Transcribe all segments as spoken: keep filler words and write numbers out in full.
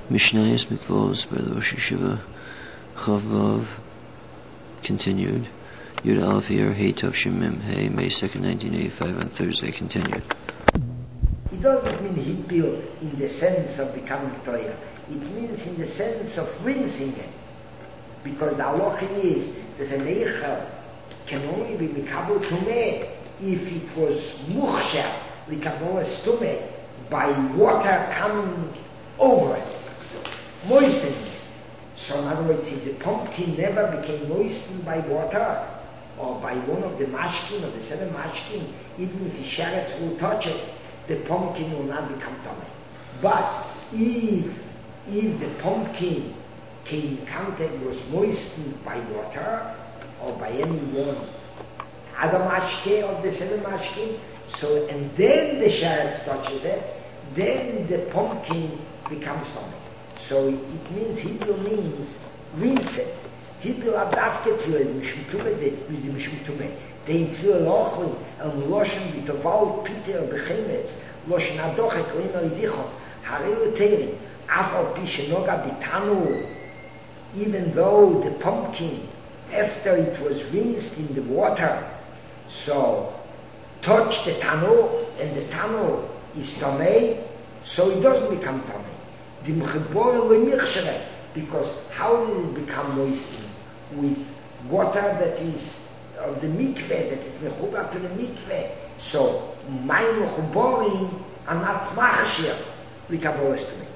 Mishnayos Mikvos by the Rosh Yeshiva Chav Vav continued. Yud Aleph Yer Hey Tov Shem Mem Hey, May second, nineteen eighty-five, on Thursday continued. It doesn't mean Hipil in the sense of becoming Torah. It means in the sense of rinsing it. Because the halacha is that an Eichel can only be Mikabel Tumeh if it was Muchsher, Mikabel Tumeh, by water coming over it, moistening it. So in other words, if the pumpkin never became moistened by water, or by one of the mashkin, or the seven mashkin, even if the sherets will touch it, the pumpkin will not become tummy. But if, if the pumpkin came in contact, was moistened by water, or by any one other mashkin of the seven mashkin, so, and then the sherets touches it, then the pumpkin becomes tummy. So it means, Hebrew means, rinse it. Hebrew adapted to it, mishum tumeh, with the mishum tumeh. They feel lochin, and loshen, bitoval, piter, bechemetz, loshen adochet, leino idichon, hareu teirin, afal pishenoga bitanu, even though the pumpkin, after it was rinsed in the water, so, touched the tanu, and the tanu is tamei, so it doesn't become tamei. The mechibor lemichshere, because how did it become moistened? With water that is of the mikveh, that is mechubar to the mikveh. So, my mechuborim are not machshir, likaboros to me.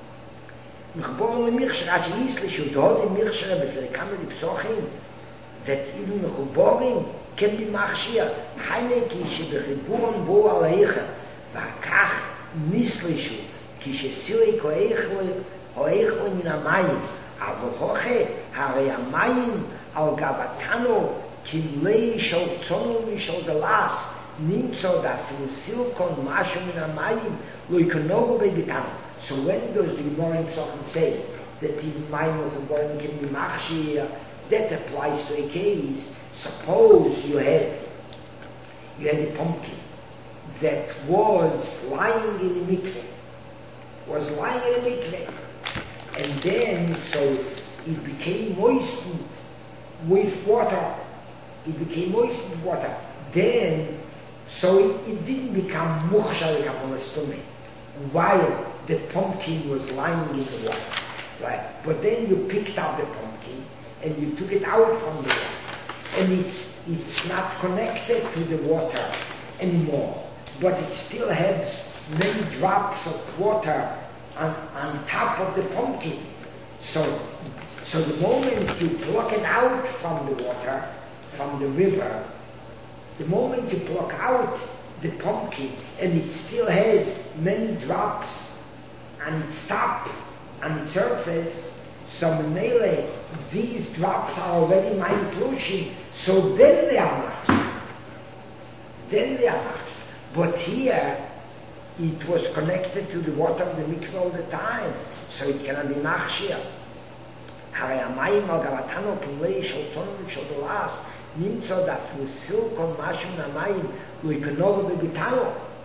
Mechibor lemichshere, as he is lishu, do the michshere, but the kamer the psochim, that even mechuborim can be machshir. Heineki shebechiburon bo aleicha, vakach nislishu, כי שסילק או איכו מן המים, אבל הוכה, הרי המים על גבתנו, כמלי של צונו ושל דלס, נמצא דאפילו סילקון משהו מן המים, לא יקנוגו בביתנו. So when does the Gemara Pesachim say that the מים of the Gemara can be machshir, that applies to a case. Suppose you had, you had a pumpkin that was lying in the mikveh, was lying in a mikveh, and then so it became moistened with water. It became moistened with water. Then, so it, it didn't become muchshar kapolastumeh while the pumpkin was lying in the water, right? But then you picked up the pumpkin and you took it out from the water, and it's it's not connected to the water anymore, but it still has many drops of water on, on top of the pumpkin. So, so the moment you pluck it out from the water, from the river, the moment you pluck out the pumpkin and it still has many drops on its top, on its surface, so Menele, these drops are already my inclusion, so then they are not. Then they are not. But here, it was connected to the water of the mikveh all the time, so it cannot be machshir. הרי המים על גבתנו כמלי של צונו ושל דלס, נמצא דאפילו סילקון משהו מן המים, לא יקנוגו בביתנו.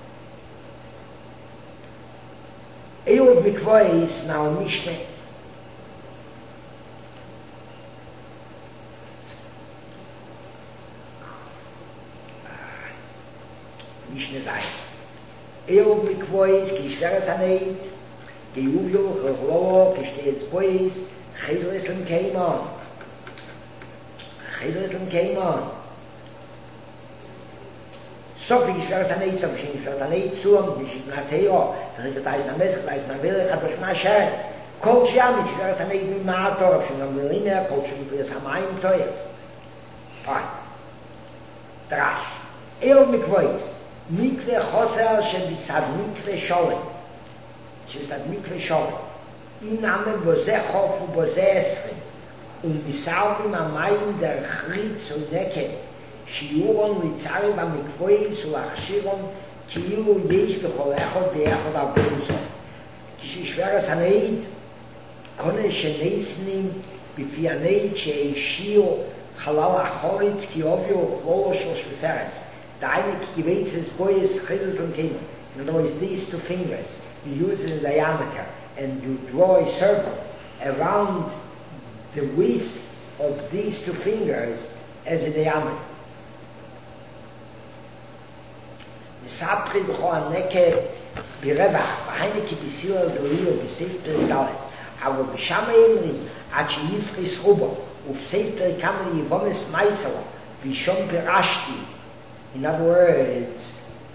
Eod mikvahs now Mishnah. Mishnah sei. Eod mikvahs ki shveres aneit, ki uvyo chlochlo, ki shteet bois, chizlislim keimon. Chizlislim keimon. So wie shveres aneit, so wie shveres aneit zum, wie shveres aneit, dann ist das na mes gleich na will hat das na schön. Kol sham ich shveres aneit mit mator, schon am liner, kol sham für das amaim toy. Fine. Drash. Eod mikvahs. Mikve choser שבצד מקווה שולם, שבצד מקווה שולם, אינם בוזה חוף ובוזה עשרים, ומסערים המים דרך ריץ ונקד, שיורון ליצרי במקוויס ולהכשירון, כאילו יש בכל אחד ביחד הבוזו. כששברס הנעיד, קונה שנסנים בפי הנעיד שהשאיר חלל החוריץ כי אוביו וכלולו של שפרס. The Einik gewählt his boys Chilus and Kino. In other words, these two fingers, you use it in diameter, and you draw a circle around the width of these two fingers as a diameter. Misapri b'chol haneke b'revach, v'heineke b'sila d'orio b'seif d'dalet. Aber b'shama emri, ad she'yifris rubo, u'b'seif d'kamri yivomis maisala, v'shom perashti. In other words,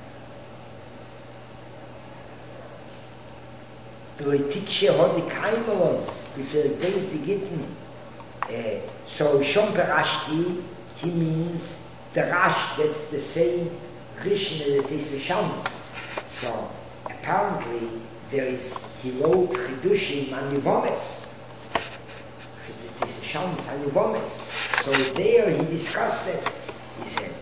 Leitikshe hodi kaimelon, before the days begitten. Uh, so Shom Perashti, he means the Rash, that's the same Rishon that is the Sham. So apparently there is, he wrote Chidushim and Yivomes. It is the Sham and Yivomes. So there he discussed it. He said,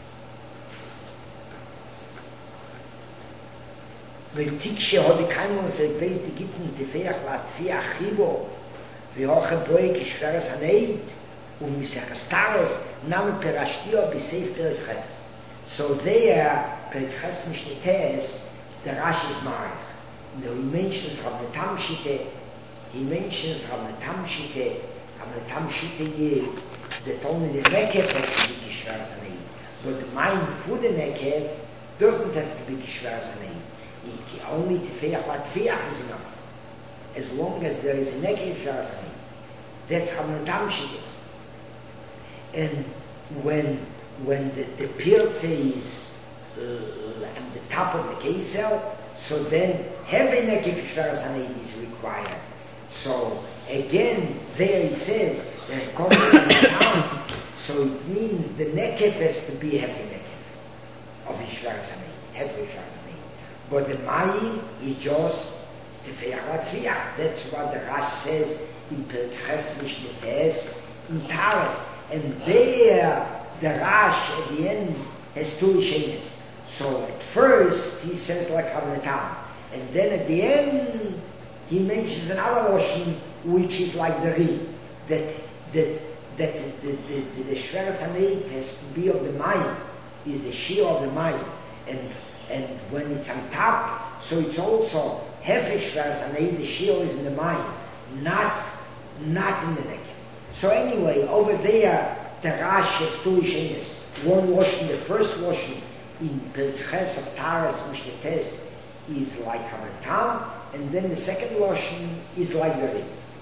Leitikshe hodi kaimelon, before the days begitten, Tefeach latfiach chibo, v'hoche boi kishveres haneid, u'misechastares nam perashtio b'seif perikhes. So there, perikhes mishnetes, the Rashi is married. He mentions Rabnetam Shite, he mentions Rabnetam Shite, Rabnetam Shite is that only the Nekev has to be kishveres haneid. But the mind for the Nekev doesn't have to be kishveres haneid. Only Tefeach latfiach is enough. As long as there is a Nekev Shasani. That's how Natam Shite. And when when the, the Pirtze is uh, at the top of the Kesel, so then heavy Nekev Shasani is required. So again, there he says that it comes from Natam, so it means the Nekev has to be heavy Nekev of Shasani, heavy Shasani. But the Mayim is just that's what the Rash says in Perikhes Mishnetes in Taras. And there the Rash at the end has two Ishenes. So at first he says like Havnatam, and then at the end he mentions another Loshen which is like the Ri, that that that the the, the, the Shveres Haneid has to be of the Mayim, is the Shir of the Mayim, and and when it's on top, so it's also Hefesh Shveres Haneid, the Shir is in the Mayim, not not in the Nekev. So anyway, over there the Rash has two Ishenes. One Loshen, the first Loshen in Perikhes of Taras Mishnetes is like Havnatam, and then the second Loshen is like the Ri.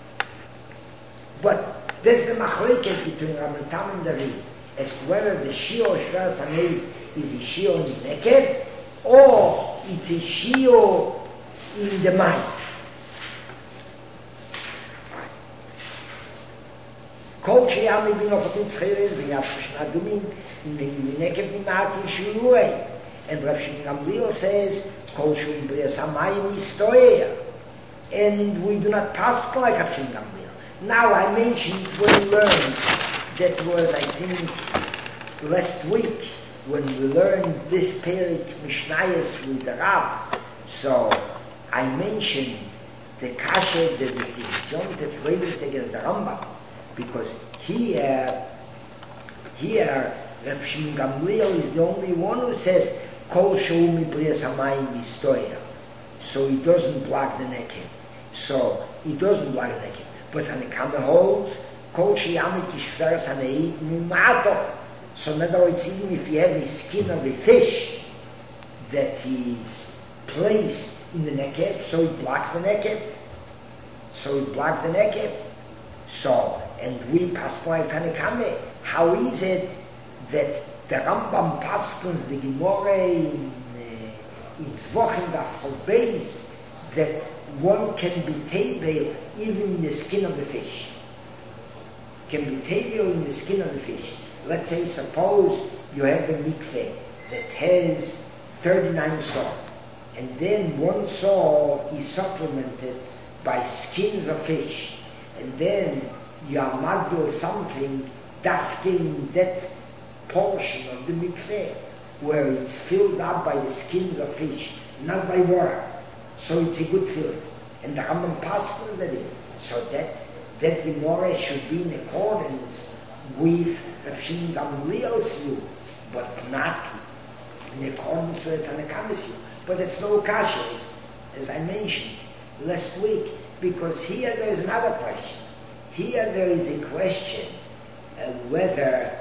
But there's the machleket between Havnatam and the Ri, as to whether the Shir of Shveres Haneid is a Shir in the Nekev, or it's a Shir in the Mayim. Kol sheyami bin ofatim tzcheres bin yafshin adumin in Nekev nimati shuruei. And Rav Shimon Gamliel says, Kol shum b'rias hamayim yistoyer. And we do not pass like Rav Shimon Gamliel. Now I mentioned when we learned, that was I think last week, when we learned this Perik Mishnayos with the Rav. So I mentioned the kasha, the definition that raises against the Rambam, because here, here Reb Shimon Gamliel is the only one who says Kol Sheu Mibrias Hamayim Yistoyer, so he doesn't block the Nekev. So he doesn't block the Nekev. But Hanekama holds Kol Sheyamit Yishveres Haneid Mimato. So in other words, even if you have the skin of a fish that is placed in the Nekev, so it blocks the Nekev. So it blocks the Nekev. So, and we pass like Tanakame. How is it that the Rambam paskens the Gemara in uh, its Wochen of base that one can be table even in the skin of the fish? Can be table in the skin of the fish. Let's say, suppose you have a mikveh that has thirty-nine saw, and then one saw is supplemented by skins of fish, and then you are magdul something that in that portion of the mikveh where it's filled up by the skins of fish, not by water. So it's a good filling. And the Rambam passes that in. So that that Gemara should be in accordance with Rav Shimon Gamliel's view, but not in accordance with the Tanakh. But it's no kasha, as I mentioned last week, because here there is another question. Here there is a question uh, whether,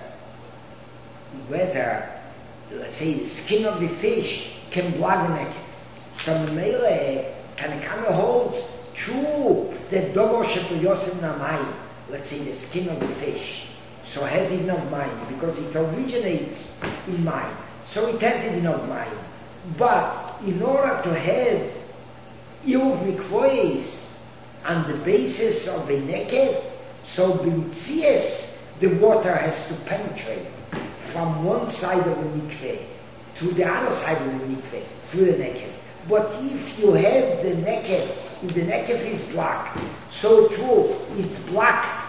whether, let's say, the skin of the fish can block the neck. So Mele Tanakh holds true that Dogo Shepoyosim Namayim, let's say the skin of the fish, so has enough mind because it originates in mind. So it has enough mind. But in order to have Iluv Mikvois on the basis of the naked, so B'mitzias, the water has to penetrate from one side of the mikveh to the other side of the mikveh, through the naked. But if you have the naked, if the naked is blocked, so true, it's blocked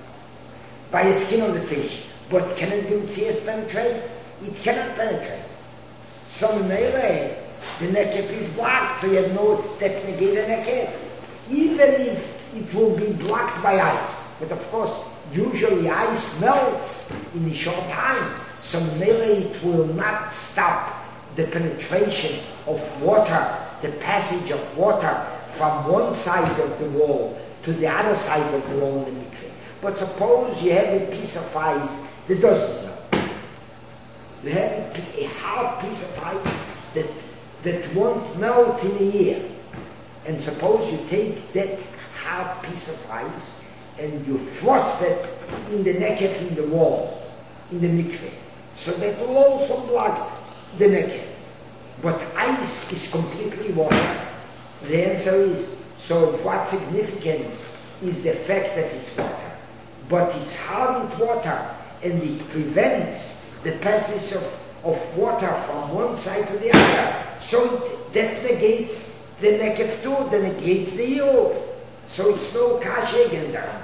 by the skin of the fish. But can it B'mitzias penetrate? It cannot penetrate. So Mele, the naked is blocked, so you have no that negate the naked. Even if it will be blocked by ice. But of course, usually ice melts in a short time, so Mele it will not stop the penetration of water, the passage of water from one side of the wall to the other side of the wall in the mikveh. But suppose you have a piece of ice that doesn't melt. You have a, a hard piece of ice that that won't melt in a year. And suppose you take that hard piece of ice and you thrust it in the naked in the wall, in the mikveh. So that will also block the naked. But ice is completely water. The answer is, so what significance is the fact that it's water? But it's hardened water and it prevents the passage of, of water from one side to the other. So it, that negates the naked too, that negates the yield. So it's no kasha again there.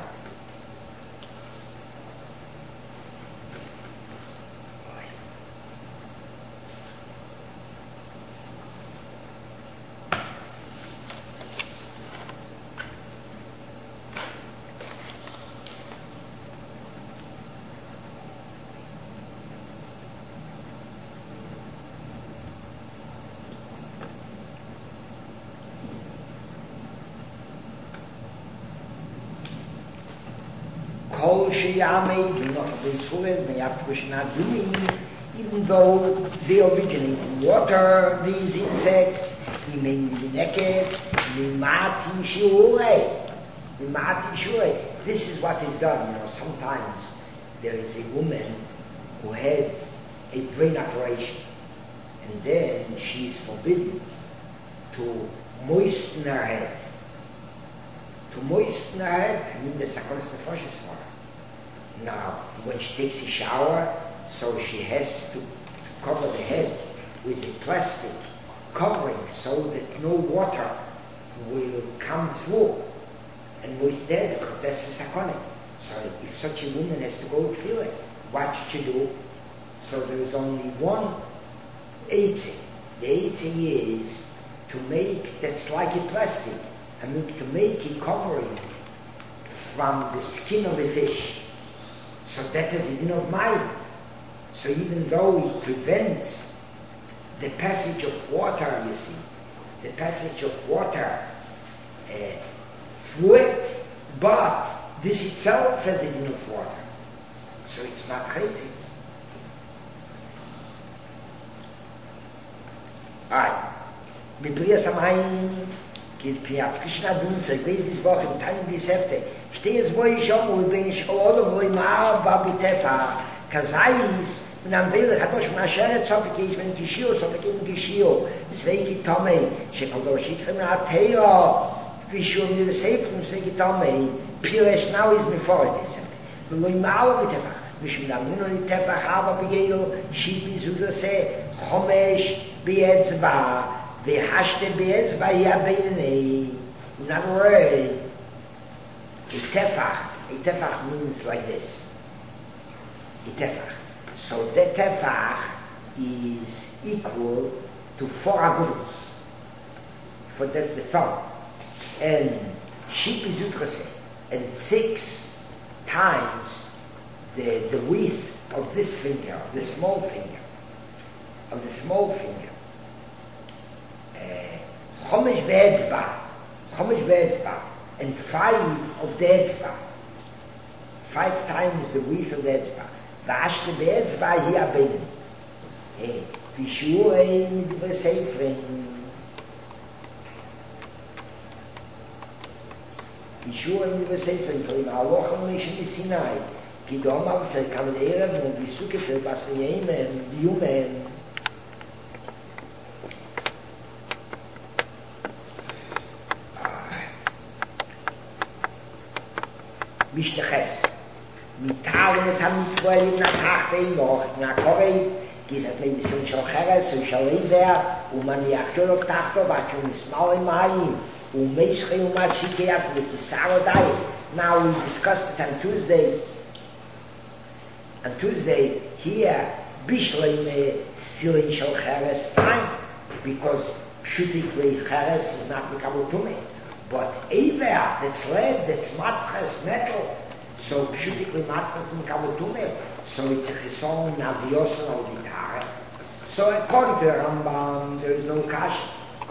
Even though they originate in water, these insects, this is what is done. You know, sometimes there is a woman who had a brain operation, and then she is forbidden to moisten her head. To moisten her head, I mean the sakonis nefashis for her. Now, when she takes a shower, so she has to, to cover the head with a plastic covering so that no water will come through and moist there, because that's the sakona. So if such a woman has to go through it, what should she do? So there is only one eitzing. The eitzing is to make, that's like a plastic, I mean to make a covering from the skin of the fish. So that is a din of mind. So even though it prevents the passage of water, you see, the passage of water uh, through it, but this itself has a din of water. So it's not chaytzis. Alright. Bibliya Samayim, geht Piyat Krishna dun, vergeht this Woche, in Tanya Bisefte. Steht wo ich schon, wo ich bin ich oder wo ich mal Babi Tefa, Kazais, und am Wille hat euch mal Scheret, so bekei ich wenn Kishio, so bekei ich Kishio, Sveiki Tomei, Shekol Shikhem Ateo, Kishio mir Seifung, Sveiki Tomei, Pires now is before this. Wo ich mal Babi Tefa, Mishum Namuno ni Tefa, Hava Bigelo, Shipi Zudase, Chomesh, Be'etzba, Ve'hashte Be'etzba, Yabeinei. In other words, a tefach, a tefach means like this. A tefach. So the tefach is equal to four agudos. For that's the thumb. And shipi zutrase. And six times the, the width of this finger, of the small finger. of the small finger. Uh, Chomish ve'etzba, Chomish ve'etzba, and five of the etzba. Five times the width of the etzba. V'ashte ve'etzba hi abein. V'shu'ei midbre seifrim. V'shu'ei midbre seifrim. Torim ha'alocham le'shem Sinai. כי דומר שכאן ערב וביסוק של בסייהם ויומן משתחס מתארנס המתפועלים נתחתי מוח נקורי גזת מביסון של חרס ושל עיוור ומניח שלו תחתו ועד שהוא מסמל עם מים ומסחי ומשיקח וכיסר עדיין. Now we discussed it on Tuesday. On Tuesday, here, Bishleim Silin Shal Cheres, fine, because Pshutikli Cheres is not Mikabutume. But Ever, that's lead, that's Matches, metal, so Pshutikli Matches is Mikabutume, so it's a Chison Naviosan al Vitare. So according to the Rambam, there is no Kash,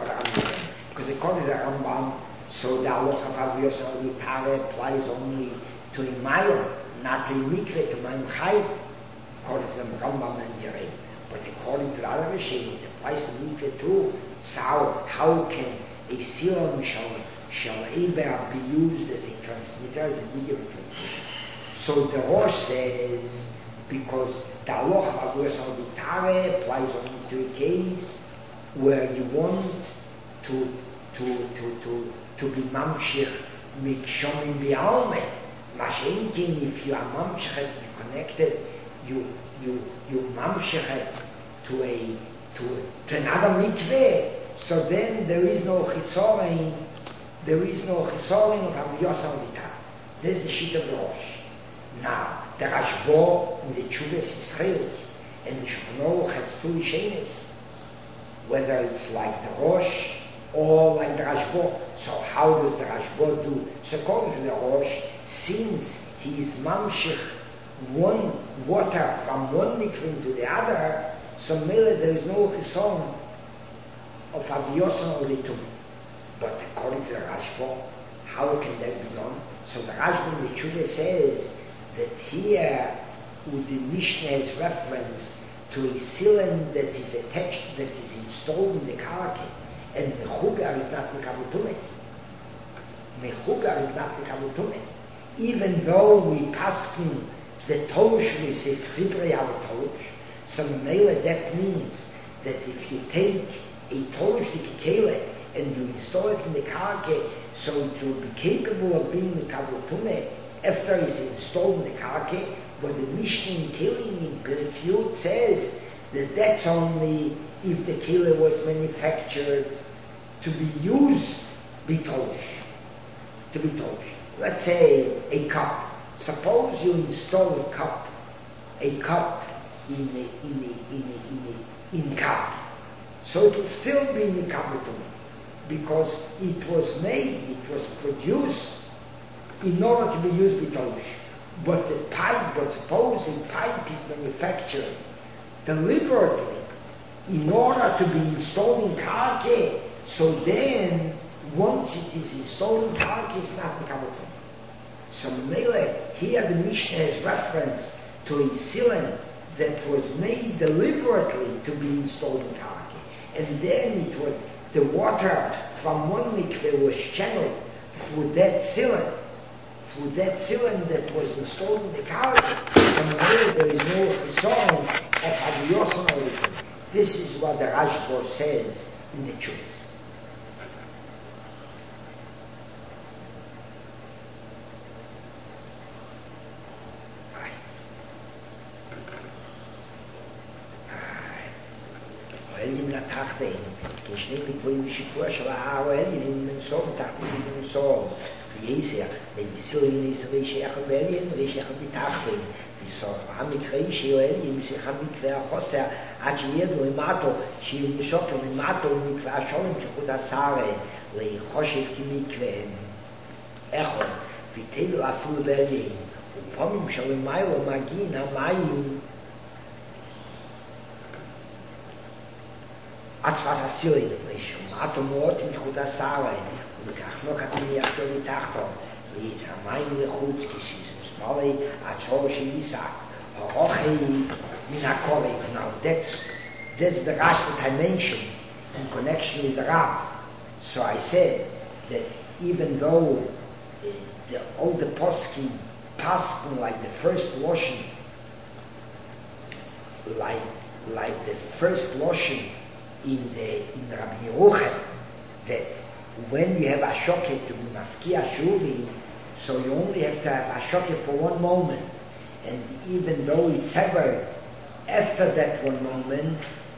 because according to the Rambam, so the Aloch of Aviosan al Vitare applies only to Imayim, not to Mikre, to Maim Chai, according to the Rambam and Yerei. But according to the other Rishonim, it applies to Mikre too. So how, how can a Silam shall, shall ever be used as a transmitter, as a medium of transmission? So the Rosh says, because the Aloch of Aviosan Vitare applies only to a case where you want to, to, to, to, to be Mamshich Mikshomim Bi'almeh. Mashenkin, if you are mamshechet, you connected, you you you mamshechet to a to to another mikveh. So then there is no chisorin, there is no chisorin of Aviyos Alvita. This is the sheet of the Rosh. Now the Rashbo and the Chuvas Yisrael and the Shulchan has two Rishenis, whether it's like the Rosh or like the Rashbo. So how does the Rashbo do? So according to the Rosh, since he is mamshich one water from one mikveh to the other, so merely there is no chison of aviyosan or litum. But according to the Rashba, how can that be done? So the Rashba in the Tshuva says that here with the Mishnah has reference to a cylinder that is attached, that is installed in the karaki, and mechugar is not mekabutumet. Mechugar is not mekabutumet. Even though we paskin the tosh we say chibrei al tosh, so mele that means that if you take a tosh kikele and you install it in the karke, so it will be capable of being the kabutume after it's installed in the karke. But the Mishnah in Killing in Berkut says that that's only if the killer was manufactured to be used bitosh, to be tosh. Let's say a cup. Suppose you install a cup, a cup in a, in a, in a, in a, in cup. So it will still be in the kabutum, because it was made, it was produced in order to be used bitosh. But the pipe, but suppose a pipe is manufactured deliberately in order to be installed in karke, so then once it is installed in karke, it's not mekabutum. So mele, here the Mishnah has reference to a cylinder that was made deliberately to be installed in karke, and then it was the water from one mikveh was channeled through that cylinder. Through that cylinder that was installed in the karke, and where there is no song of Haviyos and This is what the Rashba says in the truth. Elim la tachten, geschnit mit wo ich vor schon habe, Elim in so tachten in so. Yeser, wenn die Silin ist richtig erwähnen, richtig mit tachten. Die so haben die Kreische Elim sich haben mit quer Hossa, hat jedo im Mato, sie im Schock im Mato mit quer schon mit der Sare, le khoshet kimikven. Echo, vitelo afu Berlin. Und pomim schon im Mai und Magina Mai als was a silly inflation. Atomot in Chuda Sara, und Kachno Katini Achtori Tachto, Liz Hamayim Lechutz, Kishis, Smalley, Achoshi Isaac, Hochei Minakore. Now that's, that's the Rash that I mentioned in connection with the Rab. So I said that even though uh, the, all the poskim passed like the first washing, like like the first washing in the in Rabbi Yeruchel, that when you have a shoket to mafkia shuvi, so you only have to have a shoket for one moment, and even though it's severed after that one moment,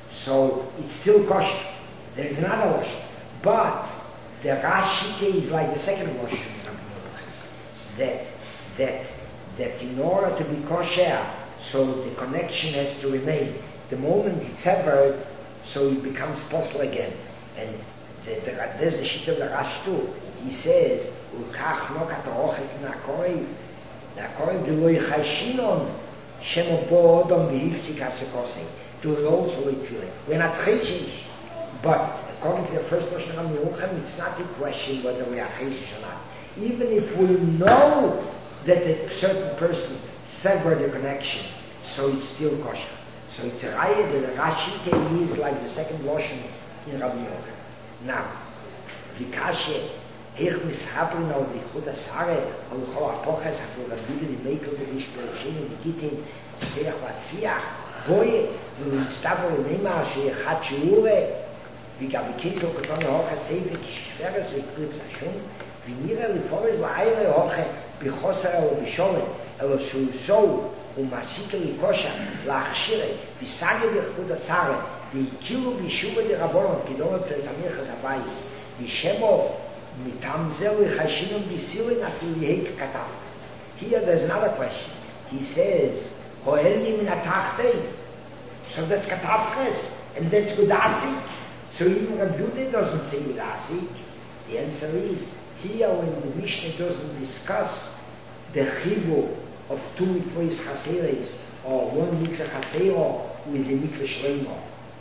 so it's still kosher. There is another washing, but the Rashike is like the second washing in Rabbi Yeruchel. That that that in order to be kosher, so the connection has to remain. The moment it's severed, so it becomes possible again. And the, the, there's the shit of the Rash too. He says, "Ukach no katorochet nakorev, nakorev deloy chashinon shemo bo odom v'hiftik hasekosei." To also it. We're not chayshish, but according to the first version of Yerucham, it's not a question whether we are chayshish or not. Even if we know that a certain person severed the connection, so it's still kosher. So it's a raya that the Rashi is like the second lotion in Rabbi Yehuda. Now, Vikashe, Heich Mishabrin al Vichud Asare, al Chol Apoches, Afro Rabbi the Mekel, the Vish Bereshim, the Gittin, Terech Latfiach, Boye, Vinstavo Nema, Shechat Shiure, Vikabi Kesel, Koton Hoche, Seifik, Shferes, Viklips Ashun, Vinira, Liforis, Vaire Hoche, Bichoser, or Bisholen, El Shusou, ומעשית לקושה, להכשירה, וסגה בכבוד הצערה, והכירו בישובה דרבונון, כדורת לתמיר חזבייס, ושמו מטעם זהו יחשינון בסירין אפילו יהי ככתב. Here there's another question. He says, הואל לי מן התחתן. So that's katafres, and that's gudasik. So even Rabbi Yehuda doesn't say gudasik. The answer is, here when the Mishnah doesn't discuss the chibur of two mikvahs chaseres, or one mikvah chasero with the mikvah shleimo.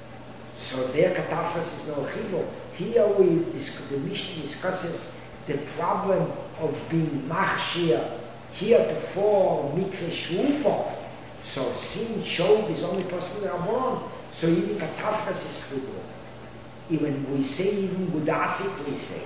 So their katafras is no chibur. Here we, the Mishnah discusses the problem of being machshir heretofore mikvah shlufa. So sin shov is only possible in Rabbanon. So even katafras is chibur. Even we say even gudasik we say.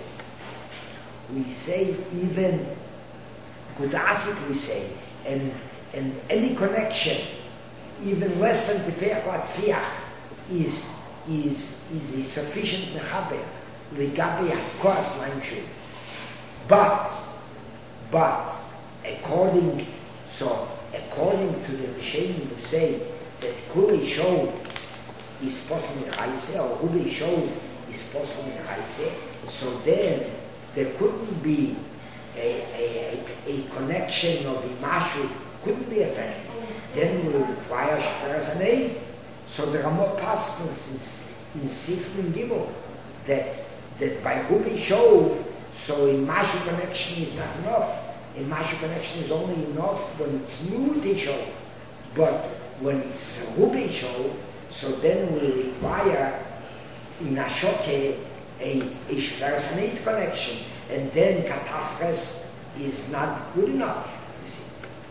We say even gudasik we say. And, and any connection, even less than Tifech Latfiach, is, is, is a sufficient mechaber, legabe hakos maimshu. But, but, according, so, according to the Rishonim who say that Kuli Shov is possible in Chaise, or Kuli Shov is possible in Chaise, so then there couldn't be A, a, a, a connection of Imashu couldn't be effective. Then we require Shperes and Eid. So there are more passages in, in Sifrim Gimel that, that by Rubi Shov, so Imashu connection is not enough. Imashu connection is only enough when it's Nuti Shov. But when it's Rubi Shov, so then we require in Ashoke a, a Shperes and Eid connection. And then katafres is not good enough, you see.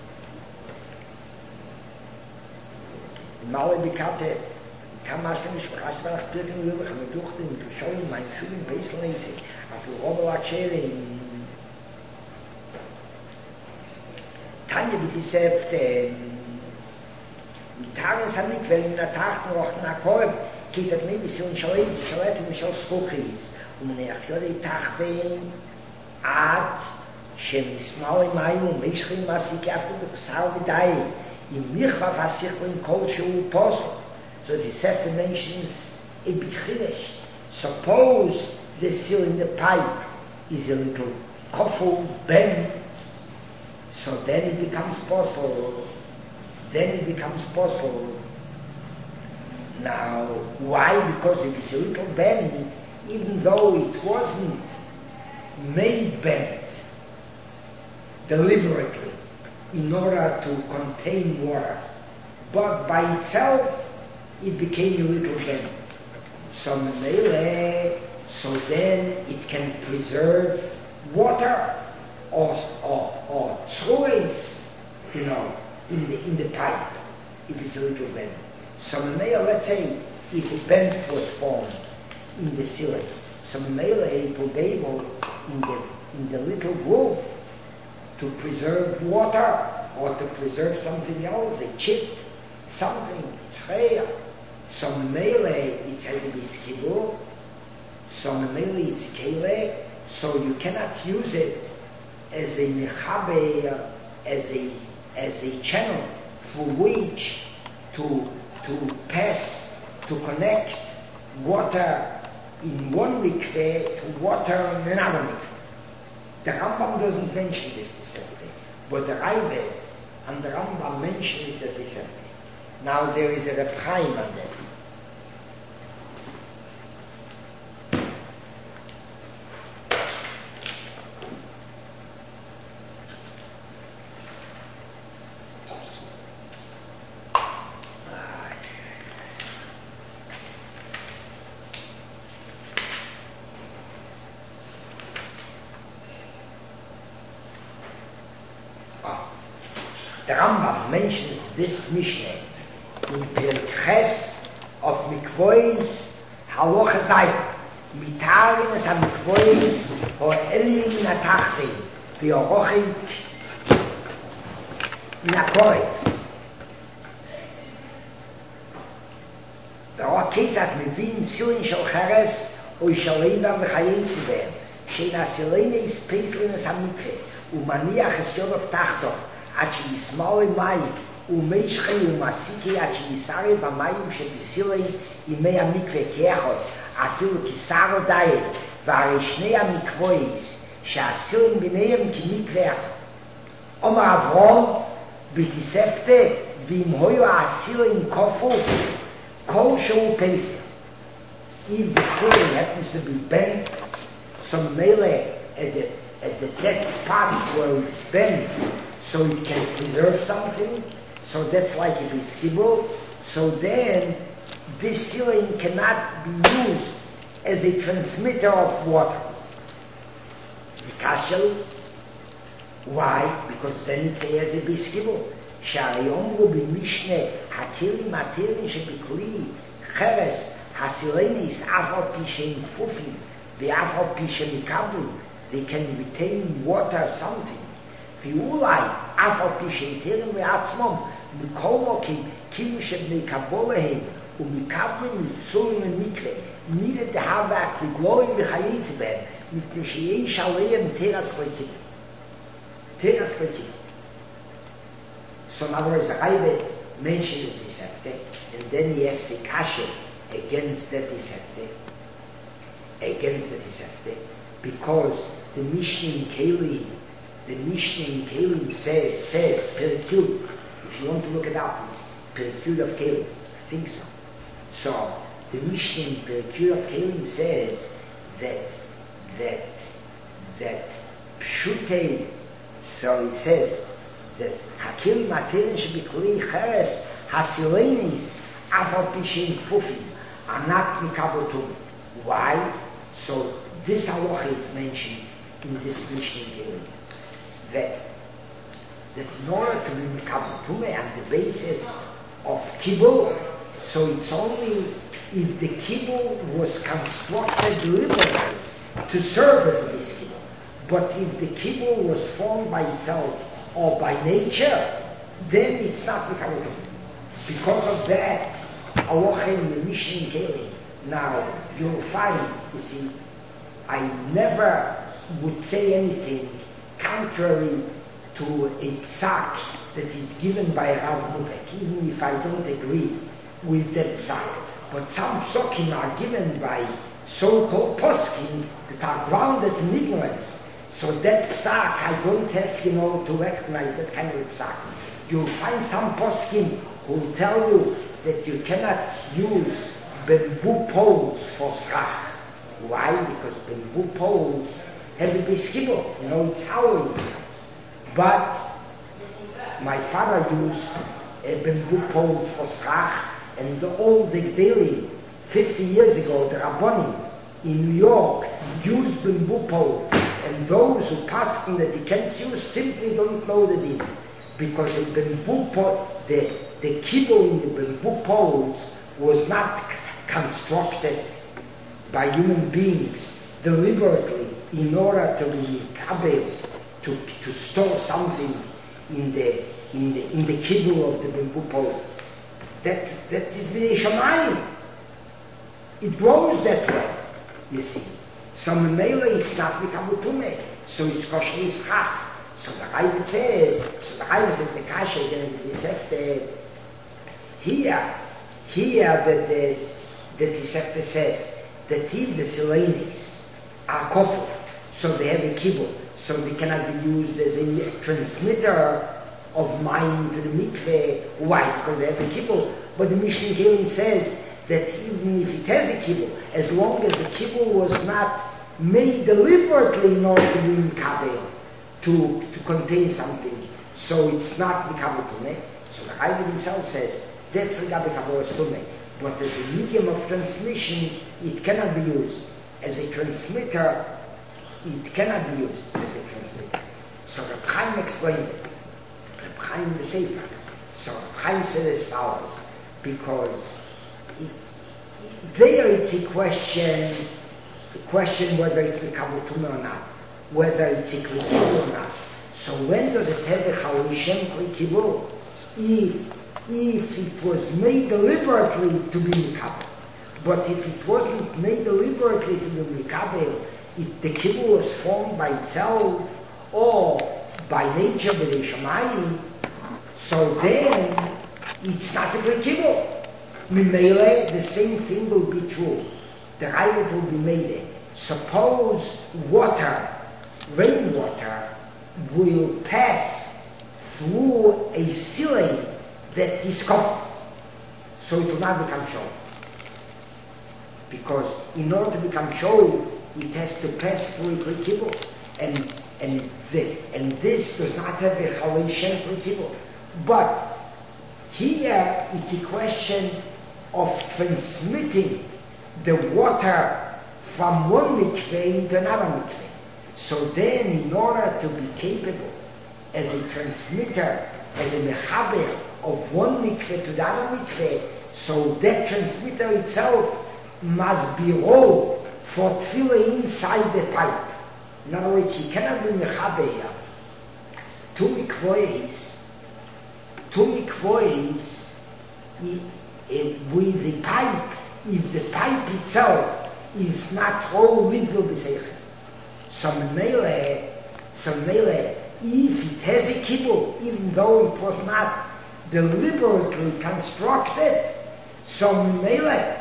Male Bikate, Kamashim Shpachashbarach Pirkin Lubach, and the Duchtin, to show him my shooting base lazy, after Robel Achere in Tanya Bitisept, Taran Samik, when in a Tachten or Nakorb, Kisat maybe soon Shalet, Shalet and Michel Skochis. ומניחיות תחתן עד שמסמל מים ומשכים מעסיק אפילו בבשר ודי עם מכבב הסיכו עם כל שהוא פוסק. So the Sefer mentions a b'chidesh. Suppose the seal in the pipe is a little couple bent, so then it becomes possible. Then it becomes possible. Now, why? Because if it's a little bent, even though it wasn't made bent deliberately in order to contain water, but by itself it became a little bent. So Mele, so then it can preserve water or or or trays, you know, in the in the pipe if it's a little bent. So Mele, let's say if a bend was formed in the ceiling, so Mele it will be able in the in the little groove to preserve water or to preserve something else, a chip, something, it's rare. So Mele it has to be skibur, so Mele it's kele, so you cannot use it as a mechabe, as a as a channel through which to to pass, to connect water in one mikveh to water in another mikveh. The Rambam doesn't mention this deceptive, but the Ravid and the Rambam mention it as deceptive. Now there is a Reb Chaim on that. The Rambam mentions this Mishnah in Perek Ches of Mikvois Halacha Zayin. Mitarim es ha-Mikvois ho-elim min ha-Tachtin v'yorochim min ha-Korek. והוא כיצד מבין סילין של חרס או ישלם וחייצי בהם שאין הסילינס פייסלינס המקרה ומניח את ידו תחתו עד שישמאל מים ומשחי ומסיקי עד שישרי במים שבסילין ימי המקרה כאחד אפילו כסרו דיין והרי שני המקבויס שהסילין ביניהם כמקרה אומר אברום בתספתה ואם היו הסילין כופו כל שהוא פסל. If the ceiling happens to be bent, some melee at the, at the dead spot where it's bent, so it can preserve something, so that's like if it's skibble, so then this ceiling cannot be used as a transmitter of water. Mikashel, why? Because then it says it be skibble. שהרי אומרו במשנה הכלים הטריים שבכלי חרס הסילניס אף על פי שהם כפופים ואף על פי שהם יקבלו they can retain water something ואולי אף על פי שהם טריים לעצמם מכל מוקים כאילו שמקבלו להם ומקבלים מצורים למקרה needed to have that לגלויים וחייץ בהם מפני שיש עליהם תרס חלקים תרס חלקים. So in other words, the Ravid mentions this hafte, and then he asks the kasha against that hafte, against that hafte, because the Mishnah in Kelim, the Mishnah in Kelim says, says, Perikut, if you want to look it up, it's Perikut of Kelim, I think so. So, the Mishnah in Perikut of Kelim says that, that, that, Pshutei, so he says, that הכלים הטריים שבכלי חרס הסילניס אף על פי שהם כפופים are not מקבלתום. Why? So this halacha is mentioned in this Mishnah that that in order to be mikabel on the basis of kibul, so it's only if the kibul was constructed deliberately to serve as this kibul. But if the kibul was formed by itself or by nature, then it's not mikabel. Because of that, halacha in the Mishnah Keli. Now you'll find, you see, I never would say anything contrary to a psak that is given by Rav Muvek, even if I don't agree with that psak. But some psakim are given by so-called poskim that are grounded in ignorance. So that psak, I don't have, you know, to recognize that kind of psak. You'll find some poskim who will tell you that you cannot use bamboo poles for srach. Why? Because bamboo poles have to be skibble, you know, it's howling. But my father used uh, bamboo poles for srach, and all the daily fifty years ago, the Rabbonim in New York used bamboo poles, and those who passed in that they can't use simply don't know the din. Because the bamboo pole, the, the kibble in the bamboo poles was not c- constructed by human beings deliberately in order to be able to, to store something in the in the in the kibble of the bamboo poles. That that is b'nei shamayim. It grows that way, you see. So Memela it's not become tumeh, so it's kosher ischach. So the Raivet says, so the Raivet is the kasha again, he said here, here that the that the Sefta says that if the Silenis are coupled, so they have a kibble, so they cannot be used as a transmitter of mine to the mikveh. Why? Because they have a kibble. But the Mishnah Kelim says that even if it has a kibble, as long as the kibble was not made deliberately in order to be mikabel, to, to contain something, so it's not mikabel tumeh. So the Raivet himself says that's the mikabel tumeh. But as a medium of transmission, it cannot be used. As a transmitter, it cannot be used as a transmitter. So Reb Chaim explains it. Reb Chaim the Sefer. So Reb Chaim says as follows, because it, it, there it's a question, the question whether it's mikabel tumeh or not, whether it's a kli or not. So when does it have a chalishem kli? If if it was made deliberately to be mikabel. But if it wasn't made deliberately to be mikabel, if the kibble was formed by itself or by nature b'nei shamayim, so then it's not a great kibble. Mimele, the same thing will be true. The Raivet will be made. Suppose water, rainwater, will pass through a ceiling that is covered, so it will not become show. Because in order to become show, it has to pass through a kibble, and and the, and this does not have a chalei shem kibble. But here it's a question of transmitting the water from one mikveh into another mikveh. So then, in order to be capable as a transmitter, as a mechaber of one mikveh to the other mikveh, so that transmitter itself must be rolled for tefillah inside the pipe. In other words, you cannot be mechaber two mikvahs, two mikvahs with the pipe, if the pipe itself is not rolled with b'seichel. So mele, so mele, if it has a kibble, even though it was not deliberately constructed, so mele,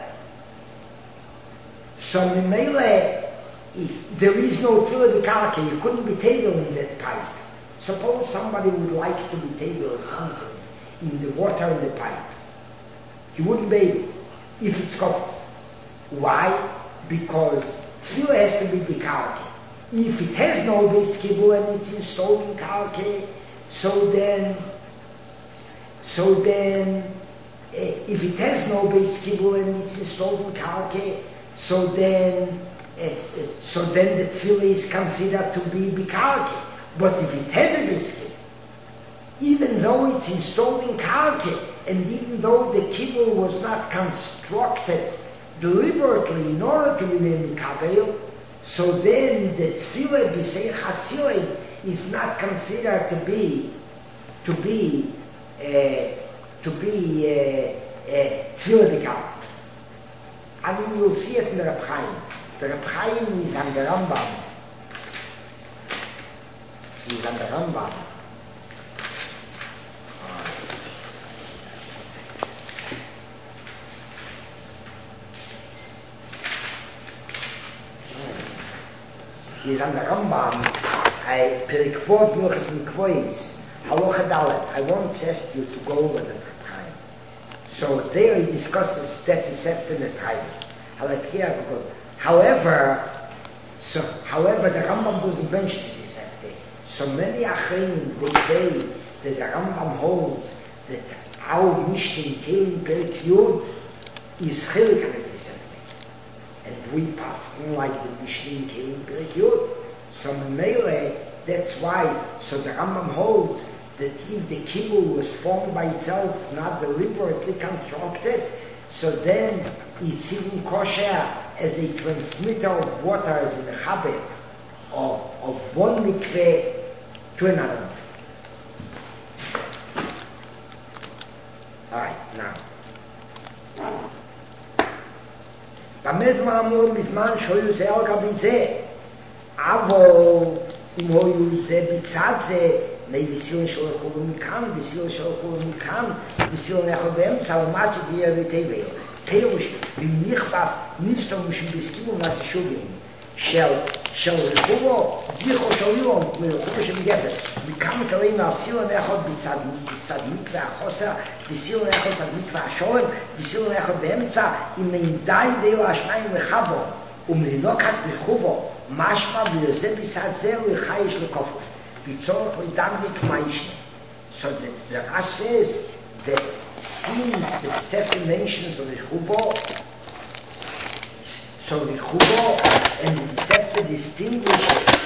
so mele, there is no tefillah b'karka, you couldn't be table in that pipe. Suppose somebody would like to be table something in the water in the pipe. He wouldn't be able if it's covered. Why? Because tefillah has to be b'karka. If it has no base kibble and it's installed in karke, so then, so then, uh, if it has no base kibble and it's installed in karke, so then, uh, uh, so then the tefillah is considered to be bikarke. But if it has a base kibble, even though it's installed in karke, and even though the kibble was not constructed deliberately in order to remain mikabel, so then the tefillah b'sei chasilim is not considered to be to be uh, to be uh, uh, tefillah b'kal. I mean, you'll see it in the Reb Chaim. The Reb Chaim is on the Rambam. He's on the Rambam. He's on the Rambam, I perikvot milchas mikvois, halacha dalet. I once asked you to go over the time. So there he discusses thirty-seven in the time. However, so however the Rambam doesn't mention this day. So many achim they say that the Rambam holds that our Mishnah in Kelim Perik Yud is chilik with this. And we pass like the Mishnah came in Perek. So Mele, that's why, so the Rambam holds that if the kibul was formed by itself, not deliberately constructed, so then it's even kosher as a transmitter of water, as in the chabet of, of one mikveh to another mikveh. Alright, now. באמת מאמור בזמן שהיו זה על גבי זה, אבל אם היו זה בצד זה, מי בסילן שלחו מכאן, בסילן שלחו מכאן, בסילן יכול באמצע, למד שתהיה בטבל. פירוש, במכבב, נפסו משום בסכימו מהתשובים, של, של רחובו, דיחו של יום, מרחובו של גבר, מכמה כלים מהסילן יכול בצד, בצד מקווה החוסר, בסילן יכול בצד מקווה השולם, בסילן יכול באמצע, אם אין די די להשניים לחבו, ומלנוקת רחובו, משמע ולזה בצד זה לחייש לקופו. בצורך לדמדיק מיישנה. So the, the Rash says that since the seven mentions of the Rechubo, so the Rechubo and the Sefer distinguish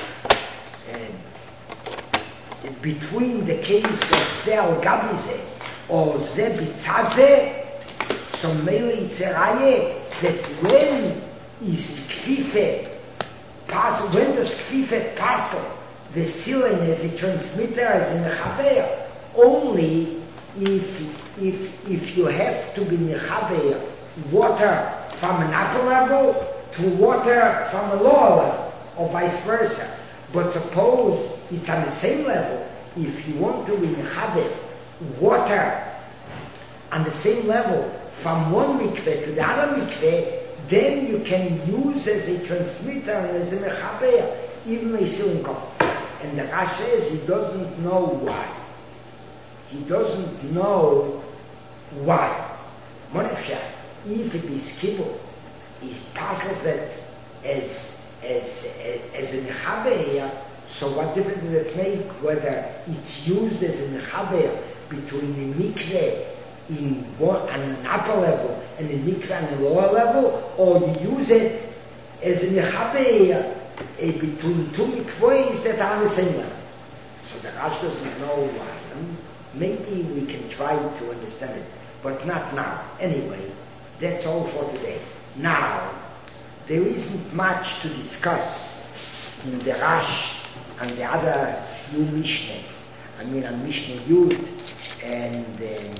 uh, between the case of Ze al Gabi or Ze Bitzad Ze, so Mele Yitzeraye, that when is Kfife, when does Kfife pass the ceiling as a transmitter, as in a chaver, only if if if you have to be mechaber water from an upper level to water from a lower level, or vice versa. But suppose it's on the same level, if you want to be mechaber water on the same level from one mikveh to the other mikveh, then you can use as a transmitter and as a mechaber even a ceiling cup. And the Rash says he doesn't know why. He doesn't know why. Monefsha, if it is kibble, he passes it as as as a mechaber. So what difference does it make whether it's used as a mechaber between the mikveh in one on an upper level and the mikveh on the lower level, or you use it as a mechaber Uh, between two mikvahs that are on the same level. So the Rash doesn't know why. Um, maybe we can try to understand it, but not now. Anyway, that's all for today. Now, there isn't much to discuss in the Rash and the other few Mishnahs. I mean, on Mishnah Yud and and,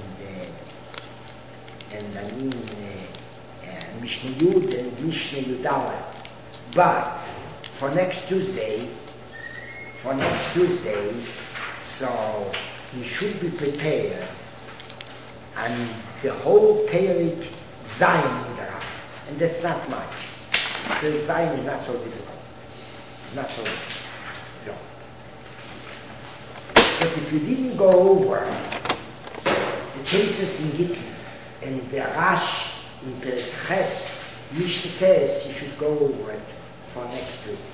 uh, and I mean uh, uh, Mishnah Yud and Mishnah Yudala. But for next Tuesday, for next Tuesday, so you should be prepared, and the whole Perek Zion in the Rav, and that's not much. The Zion is not so difficult, not so difficult. No. But if you didn't go over the cases in Gittin and the Rash in Perek Ches, Mishnah Tes, you should go over it for next week.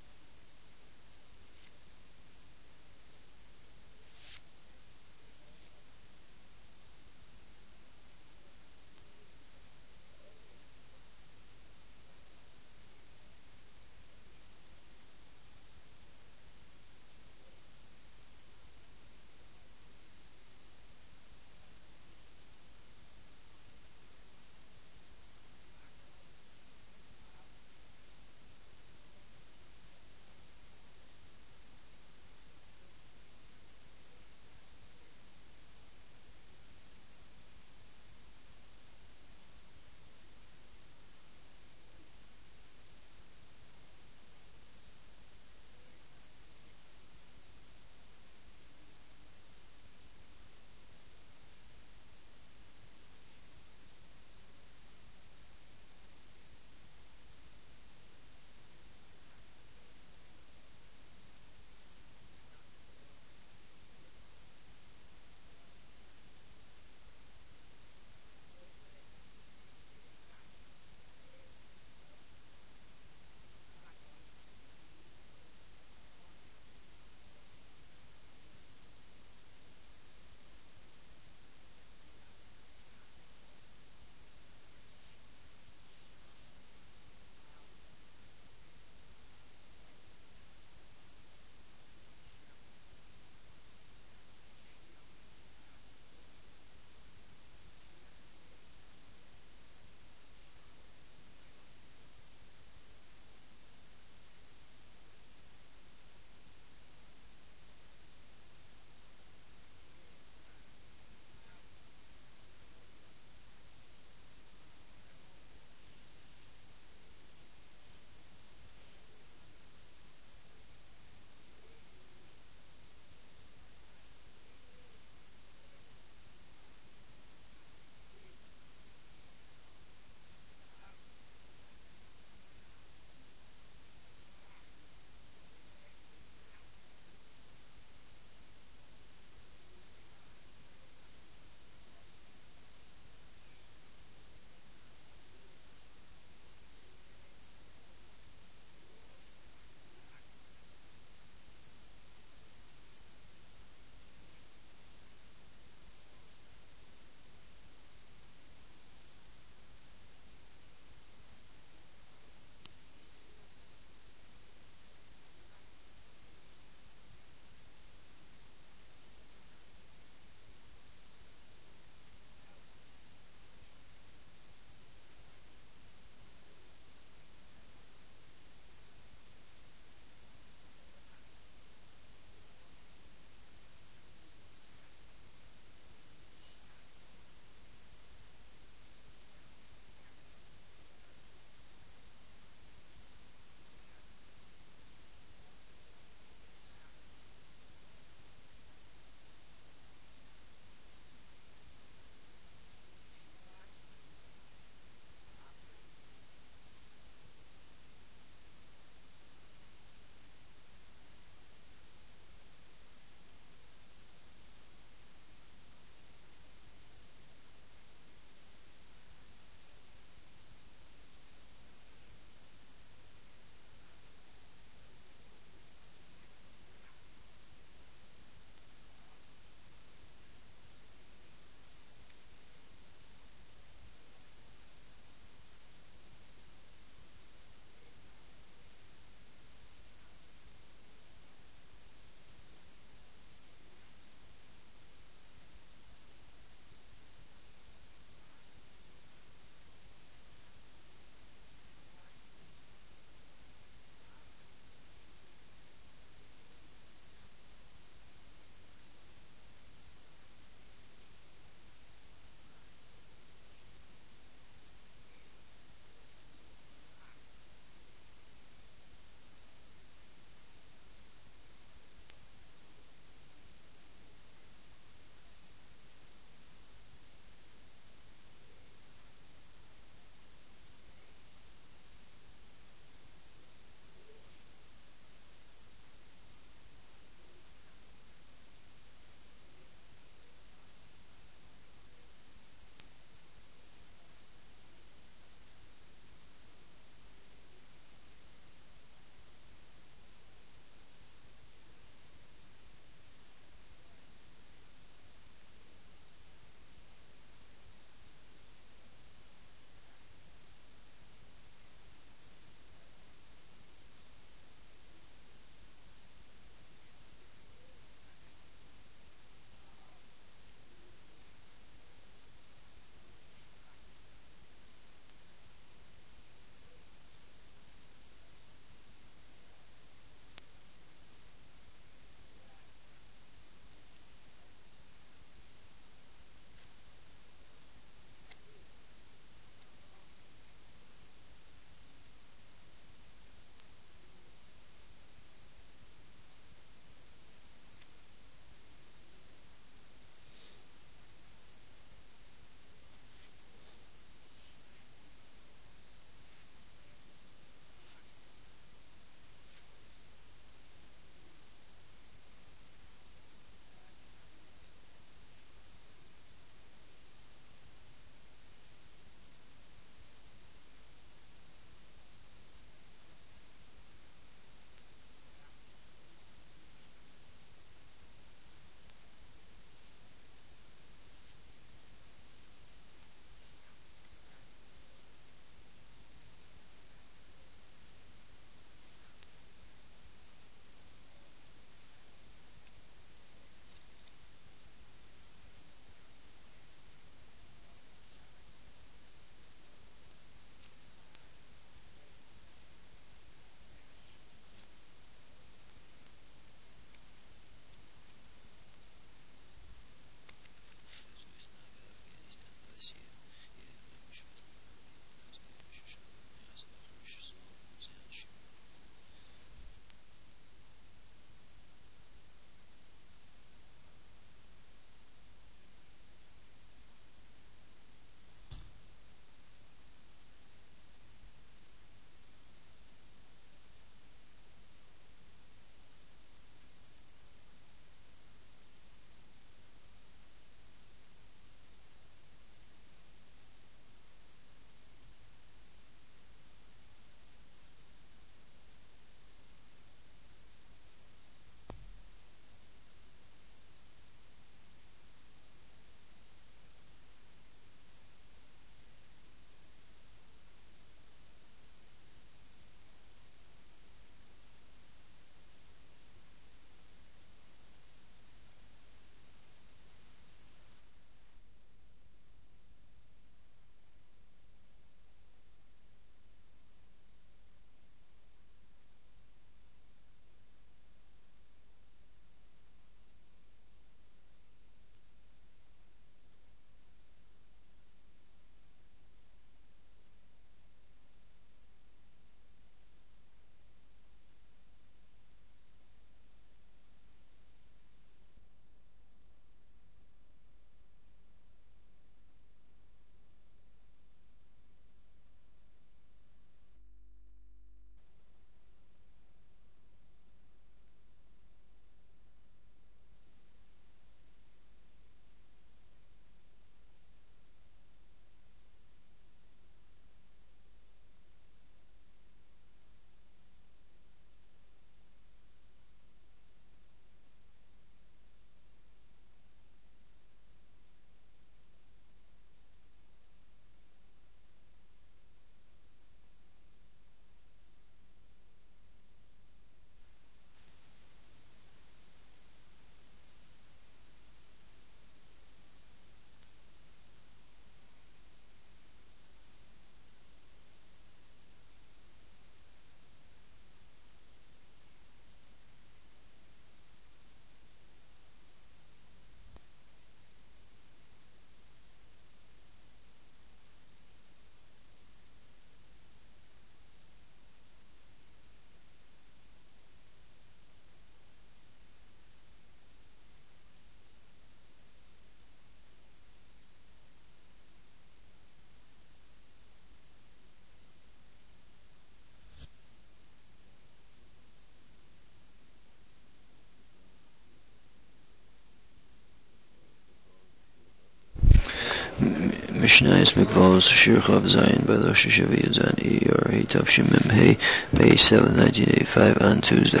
Mishnah is Mikvahos Shir Chav Zayin by Rosh Hashanah Yudzayin Iyar Hey Tav Shin Mem Hey, May seventh, nineteen eighty-five, on Tuesday.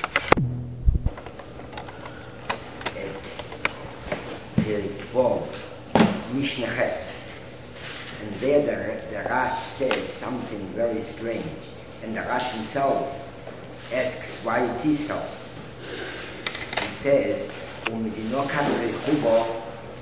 Mishnah Ches, and there the, the Rash says something very strange, and the Rash himself asks why it is so. He says, "Umidinokat rechubo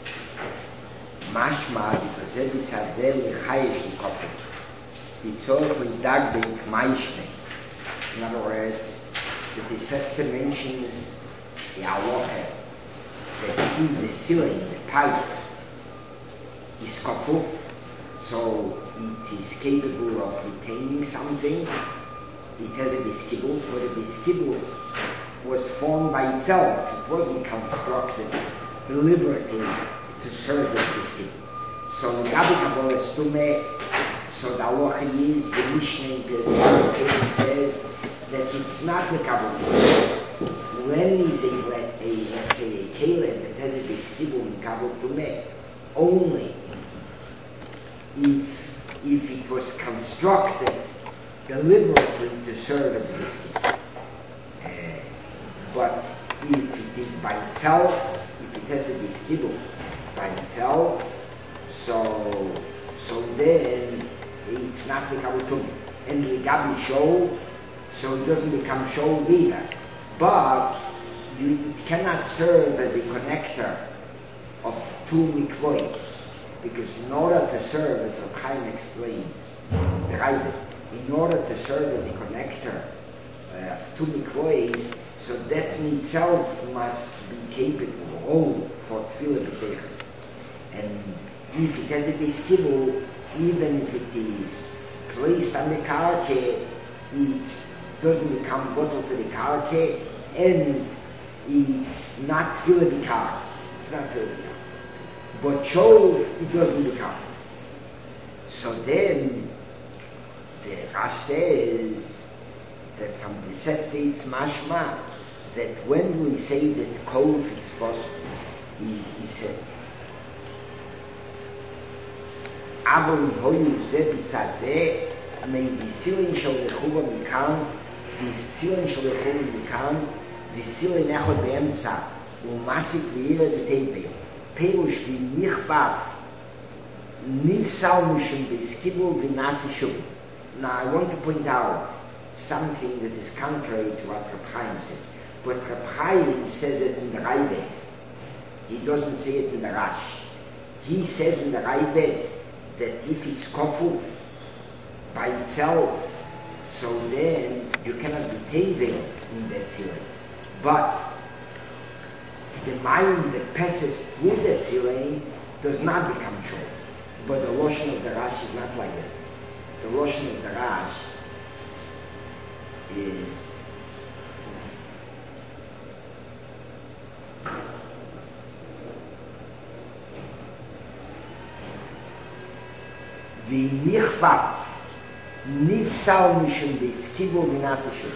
mashma because bisazel chayish nikofet bitzorch lidagbek ma'ishne." In other words, the Tosefta mentions the halacha that in the ceiling, the pipe, is kapuf, so it is capable of retaining something. It has a biskibul, but a biskibul was formed by itself. It wasn't constructed deliberately to serve as biskibul. So Gabi Kabbalah Stume, so the halacha is, the Mishnah in Pirkei says that it's not the Kabbalah. When is a, a, let's say, a kelim that has a biskibul in Kabbalah Stume, only if, if it was constructed deliberately to serve as a biscuit. Uh, but if it is by itself, if it has a biskibul by itself, so so then it's not become tum. And the gabi show, so it doesn't become show either. But you, it cannot serve as a connector of two mikvois. Because in order to serve, as Reb Chaim explains, the Ravid, in order to serve as a connector uh, to mikvois, so that in itself must be capable, all for tefillah b'seichel. And if it has a biskibul, even if it is placed on the karke, it doesn't become bottled to the karke, and it's not tefillah b'karke. It's not tefillah b'karke. But Chov, it doesn't become. So then, the Rash says that from the Sefta it's mashma, that when we say that Kov is possible, he, he said, Avon hoyu ze b'tzad ze, may v'silin shel rechuva mikam, v'silin shel rechuva mikam, v'silin echot be'emtza, u'masik v'yira d'teipel. Perush vi nichbaf nifsal mishum biskibul v'nasi shub. Now I want to point out something that is contrary to what Reb Chaim says. But Reb Chaim says it in the Ravid. He doesn't say it in the Rash. He says in the Ravid that if it's kofuf by itself, so then you cannot be tevil in that ceiling. But the mind that passes through that ceiling does not become short. But the Lashon of the Rash is not like that. The Lashon of the Rash is v'nichvat nifsal mishum biskibul v'nasi shub.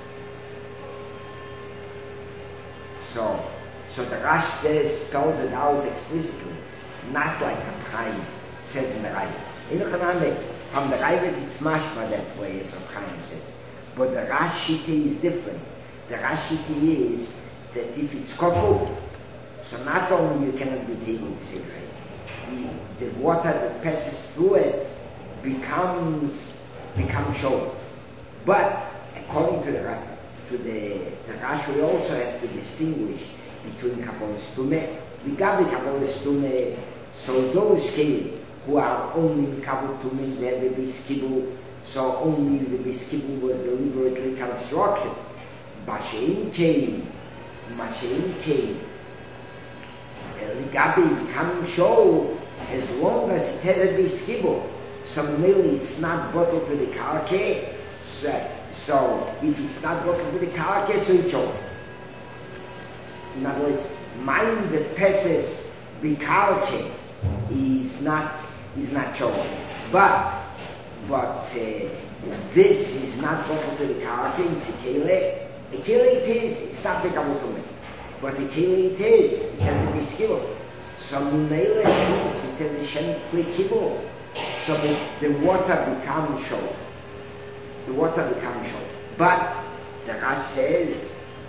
So So the Rash says, spells it out explicitly, not like a Chaim says in the Ravid. In the Chaim, from the Ravid it's mashma that way, as Chaim says. But the Rashiti is different. The Rashiti is that if it's kofuf, so not only you cannot be taken to say the, the water that passes through it becomes becomes show. But according to the to the, the Rash, we also have to distinguish between Kabbalah Stume, the Gabi Kabbalah Stume, so those kelim who are only in Kabbalah Stume, they have the biskibul, so only the biskibul was deliberately constructed. Bashein kelim, Mashein kelim, the Gabi can show as long as it has a biskibul, so really it's not bottled to the karke, so, so if it's not bottled to the karke, so it's over. In other words, mind that passes bikarke is not is not shown. But but uh, this is not bottled to the karke. It's a kele. A kele it is. It's not become to me. But a kele it is. It has a biskibul. So Minele since it has a Shem Kibble, so the, the water becomes show. The water becomes show. But the Rash says,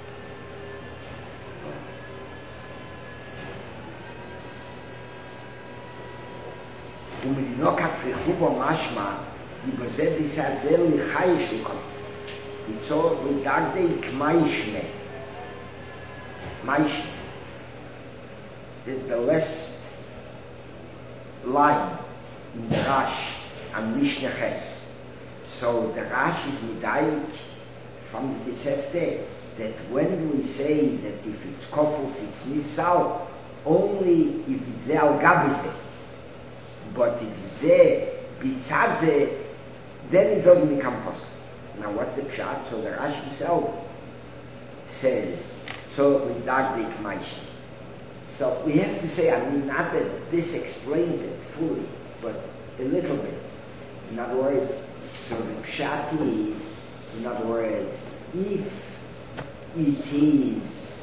ומדינוקת חיחובו משמע, יבזה ביסעזל לחייש לכל. יצור ודגדי כמיישנה. מיישנה. The last line in the Rash and Mishnah Ches. So the Rash is medayik from the Tosefta that when we say that if it's kofuf, it's nitzal, only if it's al gabize. But if it's there, bitzadze, then it doesn't become possible. Now what's the pshat? So the Rash himself says, so we dagdik maish. So we have to say, I mean, not that this explains it fully, but a little bit. In other words, so the pshat is, in other words, if it is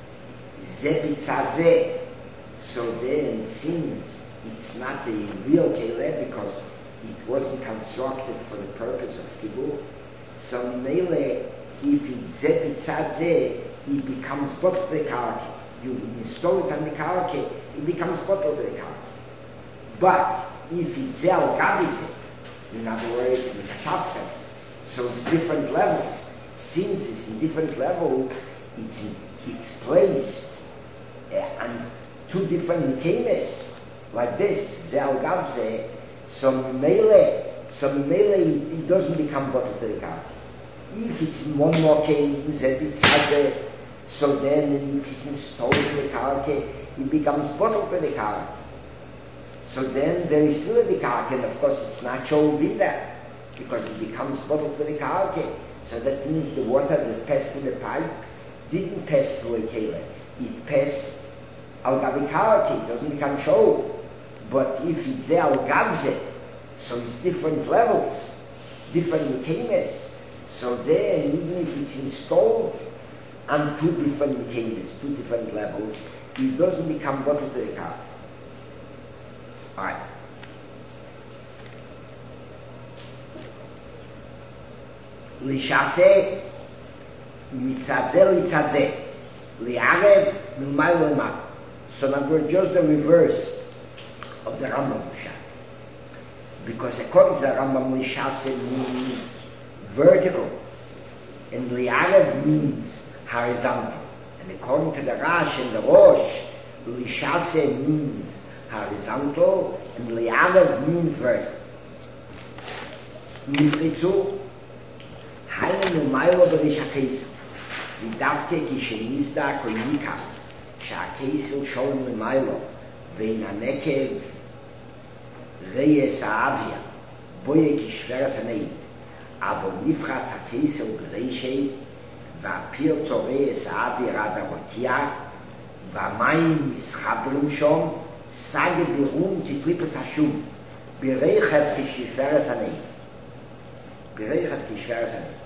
zebitzazeh, so then since it's not a real keleh because it wasn't constructed for the purpose of kibul, so mele, if it's zebitzazeh, it becomes bot the karki. You install it on the karki, it becomes bottle to the karki. But if it's zel gabize, in other words, in tafkas, so it's different levels. Since it's in different levels, it's in, it's placed uh, on two different mikemes, like this, zel gabze. So mele, so mele, it, it doesn't become bottle to the karki. If it's in one more case, it's had so then it is installed in the karke, it becomes bottle for the karke. So then there is still the karke, and of course it's not shown either, because it becomes bottle for the karke. So that means the water that passed through the pipe didn't pass through a kele. It passed al gabi karke, it doesn't become show. But if it's there al gabze, so it's different levels, different mikemes. So then even if it's installed on two different mechanics, two different levels, it doesn't become bottle to the car. Alright. Lishase mitzadze litzadze li'arev milmay le'mat. So now we're just the reverse of the Rambam Shah. Because according to the Rambam, lishase means vertical, and li'arev means horizontal. And according to the Rash and the Rosh, Lishase means horizontal and Li'alev means vertical. Nifritzu, Hainu Mailo B'Rishakes, Vidavke Kishenizda Koinika, Shakesel Sholem L'Mailo, Veinanekev, Reyes Aavia, Boye Kishveras Aneid, Abo Nifras HaKesel B'Reishei, והפיר צורס האוויר עד הרותיה, והמים מסחברים שום, סגה בירום תקליפס השום, ברכב כשפרס הנאית. ברכב כשפרס הנאית.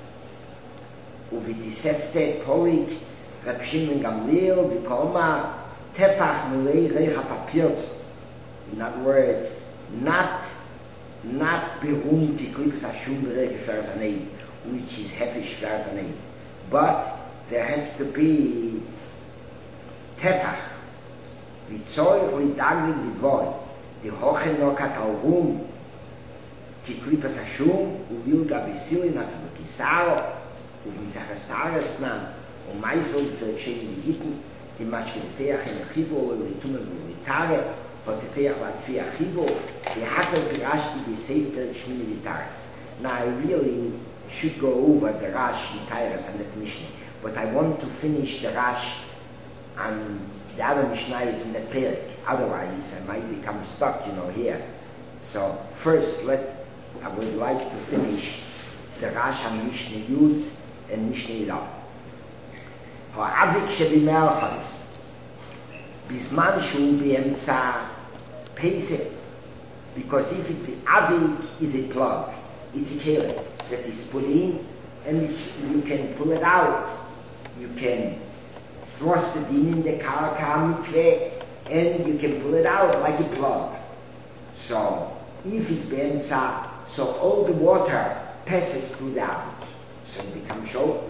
ובתוספתא פוריק רב שמעון גמליאל וקורמה טפח מלא רכב הפירצו. In other words, not, not בירום תקליפס השום ברכב כשפרס הנאית, which is hefty שפרס הנאית. But there has to be tefach, vitzoich lidagli lidvoy, the hochen nokat alrum, ki klipas hashum, uvil gabisilin at lukisaro, uvitzachestares nam, o meisel v'terkshen v'yitn, the machketeach in achivo, v'litumen v'litare, v'teteach v'atfi achivo, the hakel pirashti v'seif terkshen v'litares. Now I really should go over the Rash in Tyrus and the Mishnah, but I want to finish the Rash and the other Mishnah is in the Perek. Otherwise, I might become stuck, you know, here. So first, let I would like to finish the Rash and Mishnah Yud and Mishnah Ilav. Ha'avik shebimelchas bizman shu be'emtza pesach, because if it be avik is a plug, it's a kele that is put in, and you can pull it out. You can thrust it in in the karka mikveh, and you can pull it out like a plug. So if it's be'emtza, so all the water passes through the average, so it becomes short.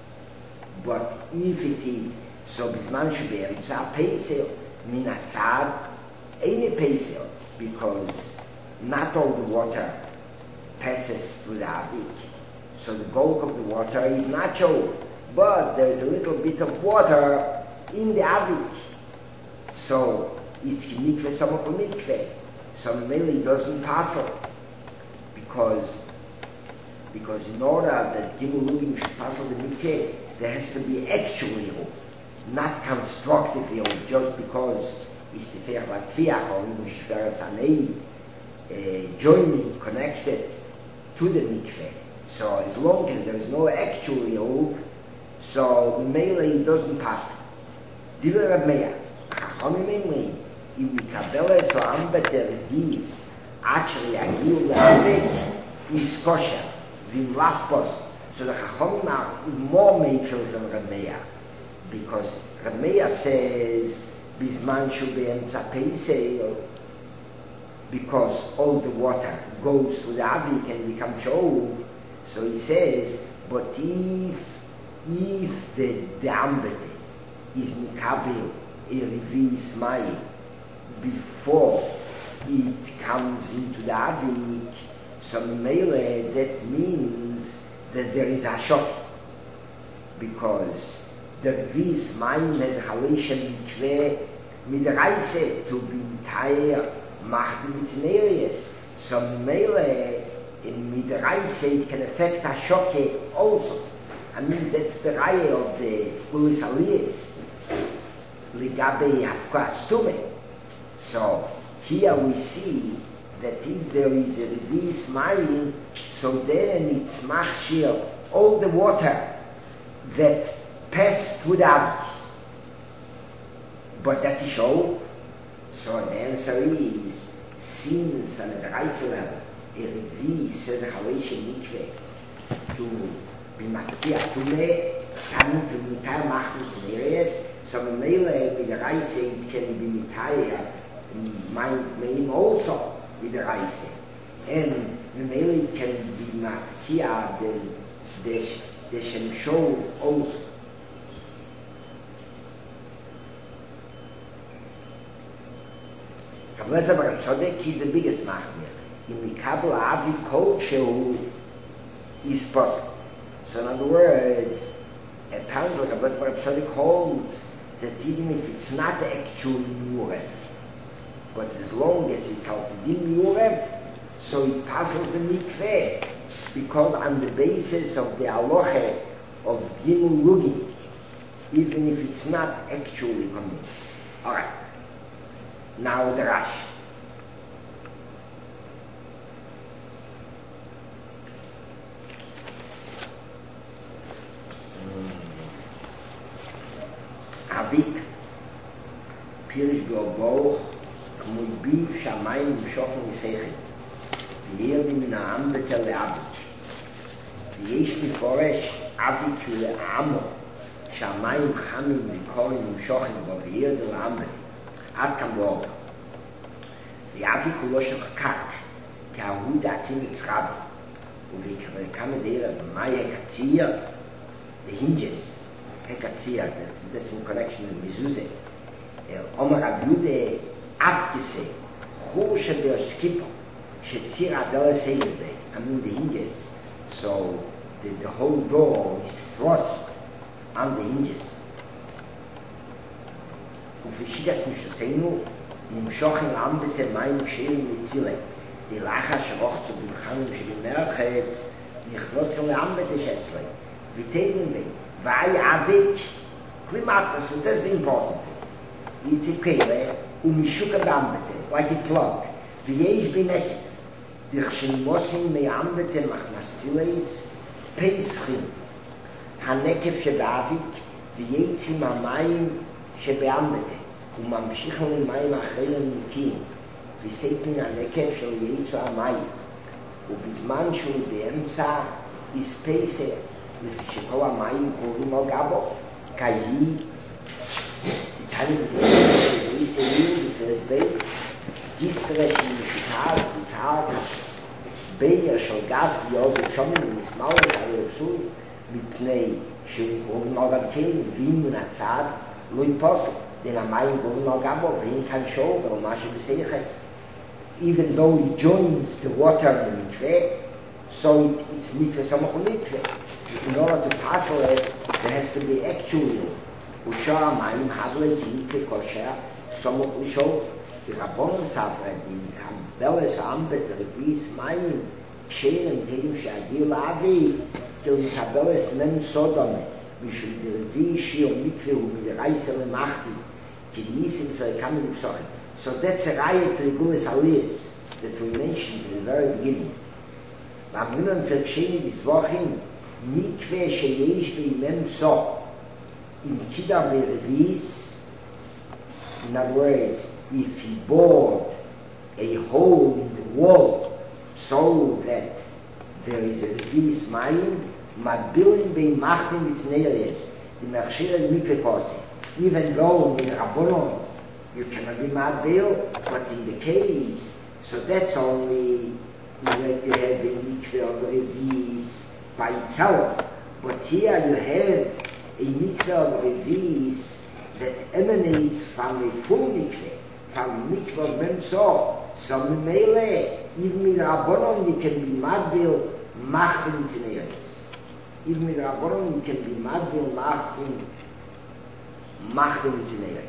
But if it is, so bisman shu be'emtza peisel, min atzad, eine peisel, because not all the water passes through the average. So the bulk of the water is not short, but there is a little bit of water in the average. So it's mikveh samach mikveh. So really doesn't pass it. Because because in order that Gimel Lugim should pass the mikveh, there has to be actual Yeruv, not constructive Yeruv, just because it's the Feach Vatfiach or even Shveras Hanei, uh, joining, connected to the mikveh. So as long as there is no actual Yeruv, so Melee doesn't pass it. Divrei Rab Meir, Chachamim mainly, אם מקבל so ambeter dies, actually agiu le'avik, is kosher, vim lachpos. So the Chachamim are more meifel than Rab Meir, because Rab Meir says, bisman shu be'emtza peisel, because all the water goes to the avik and becomes shov. So he says, but if if the ambeter is mikabel a revis mayim before it comes into the avik, so mele, that means that there is a shock, because the revis mayim has a halation mikveh mit reise to be entire macht mit areas. So mele in mit reise it can affect a shock also. I mean, that's the raya of the Ulis Aliyas ligabe hafkas tume. So here we see that if there is a revis mayim, so then it's machshir all the water that passed through the avik. But that's a show. So the answer is, since on the reise level, a revis says a halation mikveh to be matkiach tume, coming to mitar machmut in areas, so mele with the reise it can be mitar my name also with the reise, and the mele can be matkia the the the shem show also. Kabbalah Baruch Tzaddik is the biggest machmir. In Mikabel Avi Kol Shehu is possible. So in other words, apparently Kabbalah Baruch Tzaddik holds that even if it's not the actual Yurev, but as long as it's Al-Din Yurev, so it passes the mikveh, because on the basis of the Aloche of Gimel Lugim, even if it's not actually coming. Alright. Now the Rashi. Avik Pirish Goboch Kmubi Shamayim Shochen Yisechet V'yirdi Min Ha'am Betel Le'avik V'yesh Miforesh Avik Le'amo Shamayim Chamim V'korim Shochen V'yirdi Le'am Betel Ad Kam Bo'or V'avik Ulo Shechakak K'ahu Da'atim Yitzchab U'v'kam Deira V'maya Katzir the hinges Hekatzia, that's in connection with Mezuzah. Omer Abyude Abgese, Choshe der Skipper, Shetzir Adela Segelbe, I mean the hinges. So the, the whole door is thrust on the hinges. Ufishidas Mishasenu, Nimshochen Ambete Mayim Shelim Mitzile, the Lacha Shavoch zu Bimchanim Shelim Merchetz, Nichlotzel Ambete Shetzle, Vitelim Bey, Vai Avik, Klimatas, so that's the important thing. It's a kele, umishuka dambete, like a plug. V'yesh b'neket, d'chshin mosim me'ambete machnastileis, peischim, hanekef shebe'avik, v'yetzim ha'mayim shebe'ambete, umamshichon l'mayim achrelim nikim, v'seitin hanekef shel yetzu ha'mayim, ובזמן שהוא באמצע יספייסר, לפי שכל המים קוראים על גבו, כי היא איתנו בדרך gewisse Leben für das Bett, Gistrechen in die Tage, die Tage, Beyer schon Gas, wie auch schon in das Maul, aber so, mit Pnei, schön, und noch am Kinn, Wien und Azad, Louis Posse, den am Mai, wo noch Gabo, Wien kann schon, aber Masche Beseche, even though it joins the water in the mikveh, so it, it's mikveh samach mikveh. In order to pass it, there has to be actually Ushar Mayim Hadle Mikveh Kosher Samach Ushol. The Rabbanon Sabra, the Kabbeles Ambet, the Rebis Mayim, Kshenem Kedim Shagir Lavi, till the Kabbeles Men Sodom, we should the Revi Shir Mikveh with the Reisel Machti, Kidyisim for the coming Psochim. So that's a riot to the Gules Aliyas that we mentioned in the very beginning. V'amrinan Ferksheni B'Zvachim Mikveh Sheyesh V'Imem So in Kida V'Revis. In other words, if he bored a hole in the wall so that there is a Revis Mayim, Madbilim B'Imachim V'Tzneires, the Machshir Mikveh Kose. Even though in Rabbanon you cannot be madbil, but in the case, so that's only when you have the mikveh of revis by itself. But here you have a mikveh of revis that emanates from a full mikveh, from mikveh of memso. So mele, even with Rabbanon you can be madbil, machtin tzineres. Even with Rabbanon you can be madbil, machtin, machtin tzineres.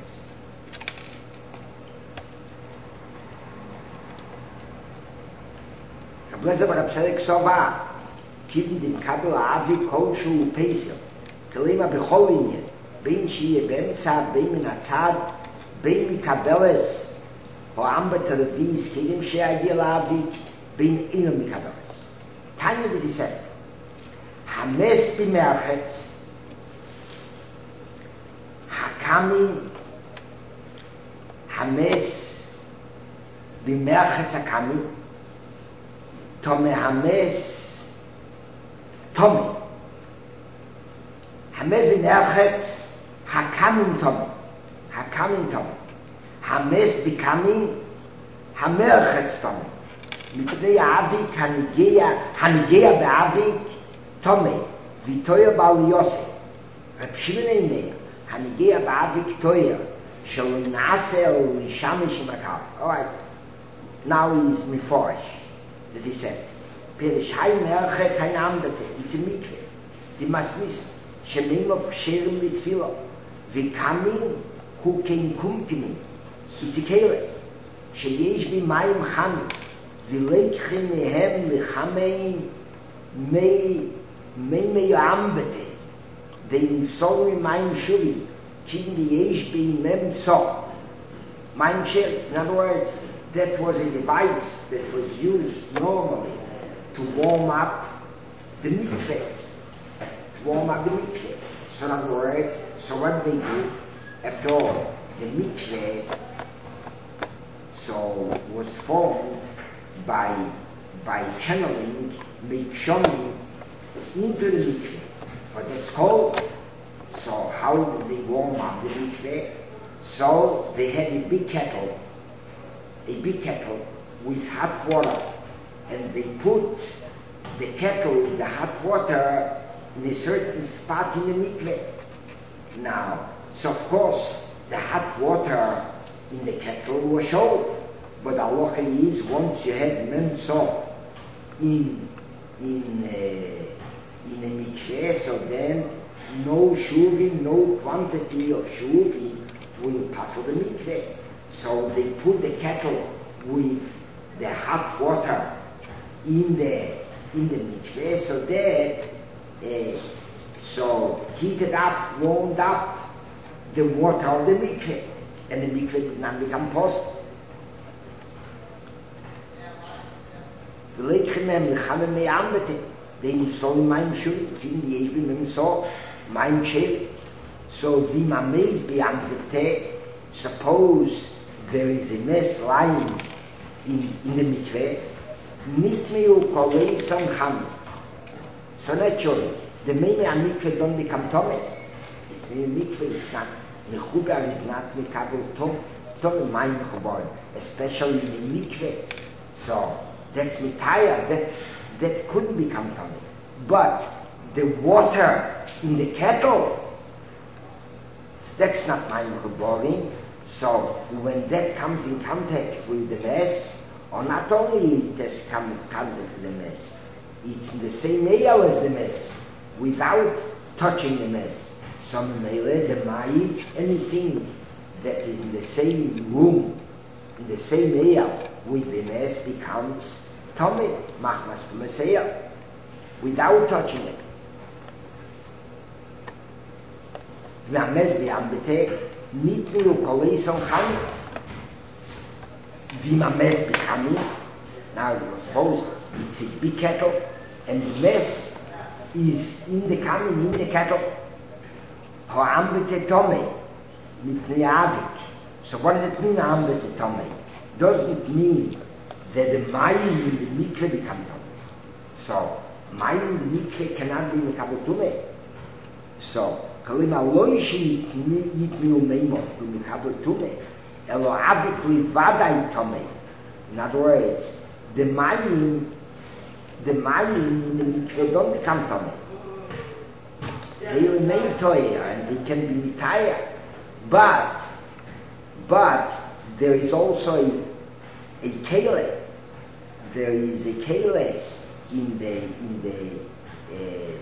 Blessed Rab Tzedek Sova, keeping the Kabbalah Avi Kolshu Pesel, Telema Bechol Inyan, Bein Shiyeh Be'emtza, Bein Min Hatzad, Bein Mikabeles, O Amba Televis, Kedim She'agil Avi, Bein Ino Mikabeles. Tanya did said, Hames B'merchet, Hakami, Hames B'merchet Hakami, Tome Hames, Tome. Hames B'nerchet, Hakamim Tome. Hakamim Tome. Hames becoming, Hamerchet Tome. Mipnei Avik, Hanigeya, Hanigeya Be'avik, Tome. Vitoya Bal Yosef. Reb Shimon Einei, Hanigeya Be'avik Toya. Shelo Nase O Lishamish Makal. All right. Now he is Miforish. That he said, Perish Hai Merchet Hai Ambete, it's a mikveh. Die Masnis, Shemim of Sherim Litfilo, Vikamin, who came kumpini, it's a kele. Sheyesh Bi Mayim Chami, Vileikchim Mehem Lechamein, Mei, Mei Mei Ambete, they Nifsol Mi Mayim Shuvi, Kin Yesh Bi Mem So, Mayim Shir, in other words, that was a device that was used normally to warm up the mikveh. To warm up the mikveh. So in other words, so what they do, after all, the mikveh so was formed by by channeling Mekshonim into the mikveh. But that's called. So how did they warm up the mikveh? So they had a big kettle. A big kettle with hot water, and they put the kettle with the hot water in a certain spot in the mikveh. Now, so of course, the hot water in the kettle was shown, but Allah is once you have memso in in a, in a mikveh, so then no shuvim, no quantity of shuvim will pass the mikveh. So they put the kettle with the hot water in the in the mikveh, so that uh, so heated up, warmed up the water of the mikveh, and the mikveh did not become post. They saw my shoe, so my shape. So the mames beyond the suppose there is a mess lying in, in the mikveh, nitmeu kolei samcham. So naturally, the meme and mikveh don't become tome. It's the mikveh, it's not, mechugar is not mikabel tom. Tome Mayim geworden, especially in the mikveh. So, that's mitaya, that, that couldn't become Tome. But the water in the kettle, that's not Mayim geworden. So, when that comes in contact with the mess, or not only it has come in contact with the mess, it's in the same area as the mess, without touching the mess. Some mele, the mayim, anything that is in the same room, in the same area with the mess becomes tummy, machmas to Messiah, without touching it. והמס ביעמבטה ניתנו קולייסון חמי ואם המס בחמי, now you're supposed it's a big kettle and the mess is in the coming in the kettle ha'ambete tome mitnei avik. So what does it mean ha'ambete tome? Doesn't it mean that the mayim in the mikveh become tome? So mayim in the mikveh cannot be mekabel tume. So kalim aloishi yitnu meimot to mekabel tume elo avik livadai tome. In other words, the mayim the mayim in the mikveh don't become tome. They remain toya and they can be mitaya. But, but there is also a, a kele. There is a kele in the in the uh,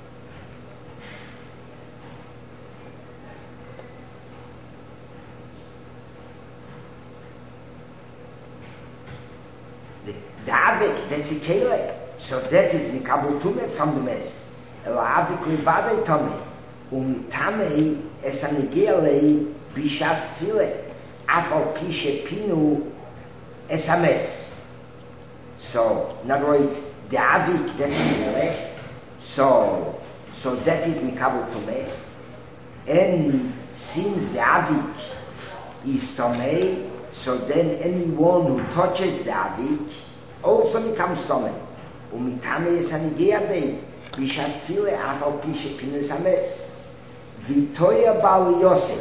the the avik. That's a kele. So that is mikabel tume from the mess. Avik livadei tome, um tamei es anigele bishas file, afal pishe pinu es ames. So, in other words, the avik that is left, so, so that is mikabel tume, and since the avik is tome, so then anyone who touches the avik also becomes tome. Um tamei es anigele Bishas file afal pishe pinus ames. Vitoya Bal Yosef.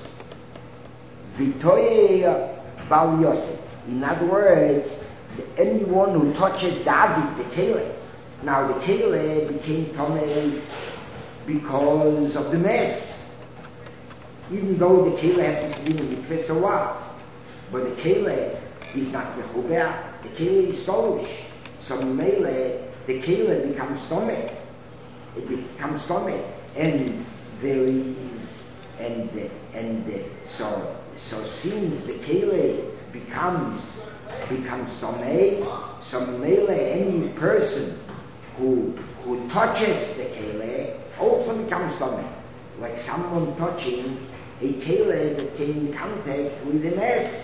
Vitoya Bal Yosef. In other words, anyone who touches the avik, the kele. Now the kele became tome because of the mess. Even though the kele happens to be in the mikveh, so what? But the kele is not mechuber. The kele is stolish. So mele, the kele becomes tome. It becomes tome, and there is, and and so so since the kele becomes becomes tome, so mele any person who who touches the kele also becomes tome, like someone touching a kele that came in contact with the mess.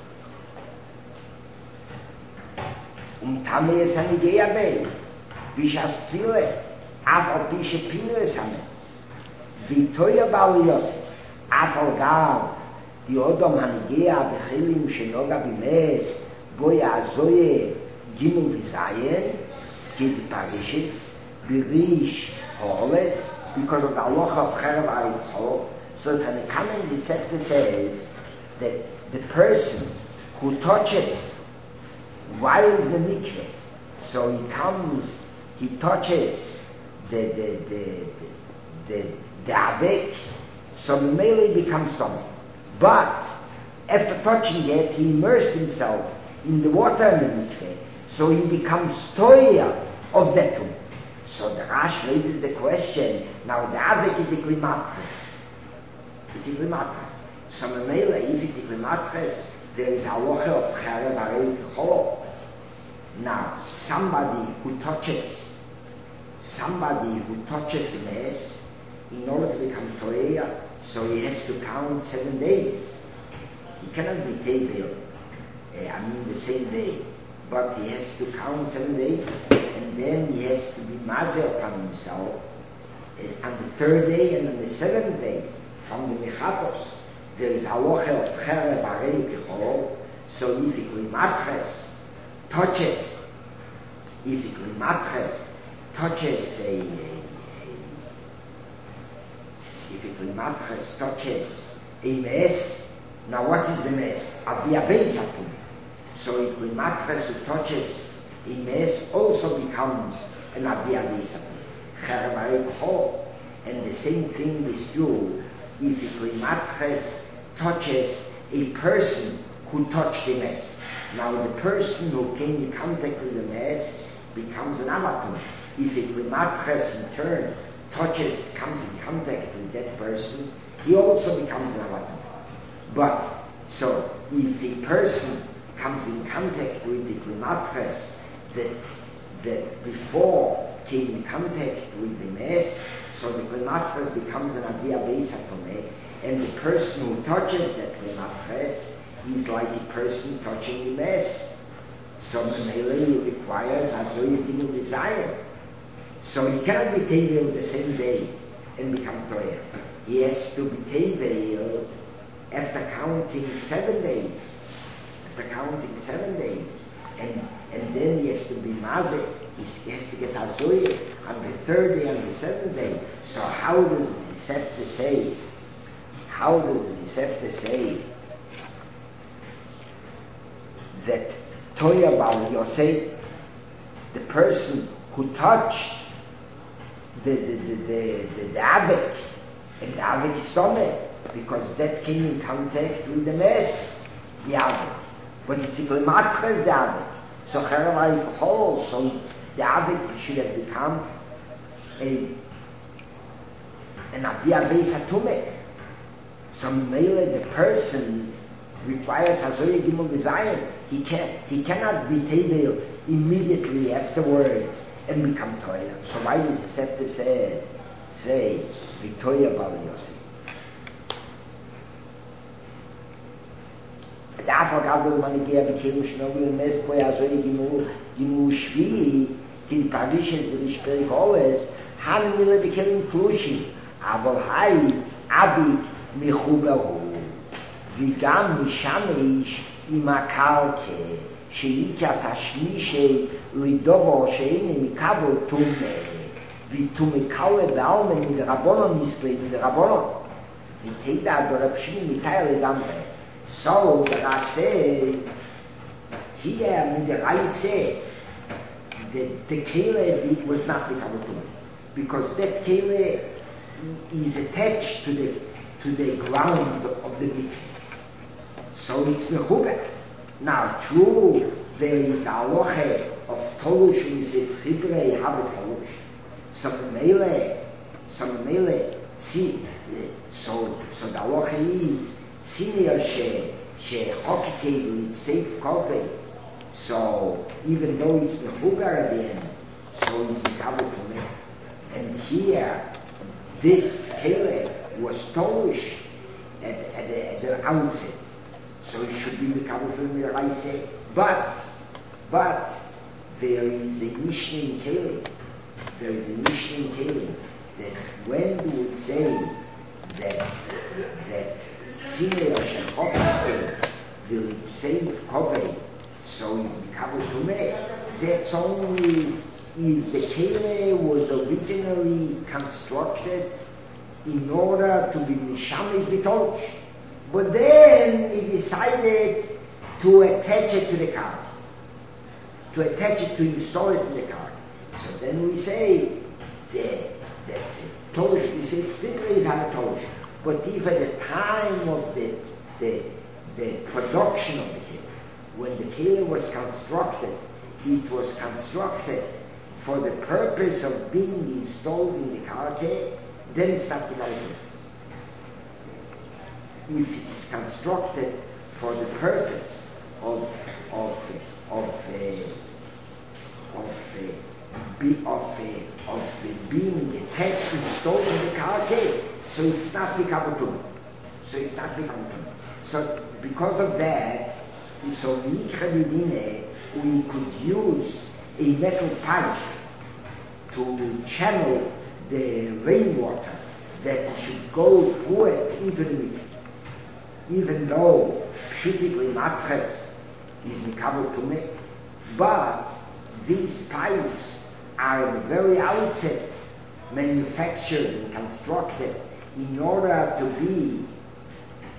Um tame es anigea bei, bishas file. Afal pishe pinu es ames. Vitoya Bal Yosef. Afal gav. Di odom hanigea bechilim shenoga bimes. Boya azoye gimel vizayen. Kid parishis. Birish holes. Because of the halacha of Cherev Aritzol. So that the common Gesefte says that the person who touches while is the mikveh, so he comes, he touches the the the the the avik, so Mele becomes tummy. But after touching it, he immersed himself in the water in the mikveh, so he becomes toya of that tomb. So the Rash raises the question: now the avik is a klimatris. It's a klimatris. So Mele, if it's a klimatris, there is halacha of Cherev Arei Kechol. Now somebody who touches. Somebody who touches a mess, in order to become toya, so he has to count seven days. He cannot be table, uh, I mean the same day, but he has to count seven days, and then he has to be mazel upon himself uh, on the third day and on the seventh day from the mechatos. There is halacha of Cherev Arei Kechol, so if he klimatres touches, if he klimatres touches a, a, a if it matches touches a mess, Now what is the mess? Avia Beisatum. So it will mattress who touches a mess also becomes an Avia Beisatum. Chervarik Ho. And the same thing is true if it will mattress touches a person who touched the mess. Now the person who came in contact with the mess becomes an Amatum. If it will mattress in turn touches, comes in contact with that person, he also becomes an Amatum. But, so, if the person comes in contact with the mattress that, that before came in contact with the mess, so the mattress becomes an Avia Beisatome, and the person who touches that mattress is like a person touching the mess. So the melee requires Azoyedinu desire. So he cannot be Tevel the same day and become Toya. He has to be Tevel after counting seven days. After counting seven days. And and then he has to be Mazeh. He has to get Azoyed on the third day and the seventh day. So how does the Deceptor say? How does the Deceptor say that Toya Bal Yosef, the person who touched the the the the, the, the Avik, and the Avik is Tomeh, because that came in contact with the mess, the Avik. But it's a Matres, the Avik. So Cheravai Chol, so the Avik should have become a an Avia Beis HaTumeh. So Mele, the person requires Hazoye Gimel B'Zayin. He can he cannot be Tevel immediately afterwards and become Toya. So why does the Scepter say say V'Toya Bal Yosef? Dafür gab es meine Gehe bekämen Schnobel und Mess Koya Hazoye Gimel Gimel Shvi till Parishes with the Spirit always Han Mele bekämen Klushi aber Hai Abi Michubahu וגם משם איש עם הקלקה שאיקה תשמישה לדובו שאינה מקבל תומה ותומקלה בעלמן מדרבונו מסלי מדרבונו ותדע דורפשים מתאר לגמרי so the Rav says here midiraise that the kele was not become tuma because that kele is attached to the to the ground of the mikveh. So it's mechuber. Now, true, there is a halacha of tolush, we say, chibrei have tolush. Some mele, some mele, see, so, so the halacha is, senior she, she chokike, safe coffee. So, even though it's mechuber again, so it's mekabel to me. And here, this kele was tolush at, at, the, at the outset. So it should be recovered from the Raise. But, but, there is a Mishnah in Kelim. There is a Mishnah in Kelim that when do we say that, that Sinei Hashem Chokeh will save Kovei, so it's recovered from me. That's only if the Kelim was originally constructed in order to be Mishamish B'Tolosh. But then he decided to attach it to the car. To attach it, to install it in the car. So then we say that Tolosh, we say Fitri is have a Tolosh. But if at the time of the the, the production of the kele, when the kele was constructed, it was constructed for the purpose of being installed in the car, then it's not the right. If it is constructed for the purpose of of of uh, of uh, be, of uh, of uh, being attached, installed in the car, so it's not become tumah. So it's not become tumah. So because of that, so we could use a metal pipe to channel the rainwater that should go through it into the mikveh. Even though pshutikly matches is mikabel to me, but these pipes are at the very outset manufactured and constructed in order to be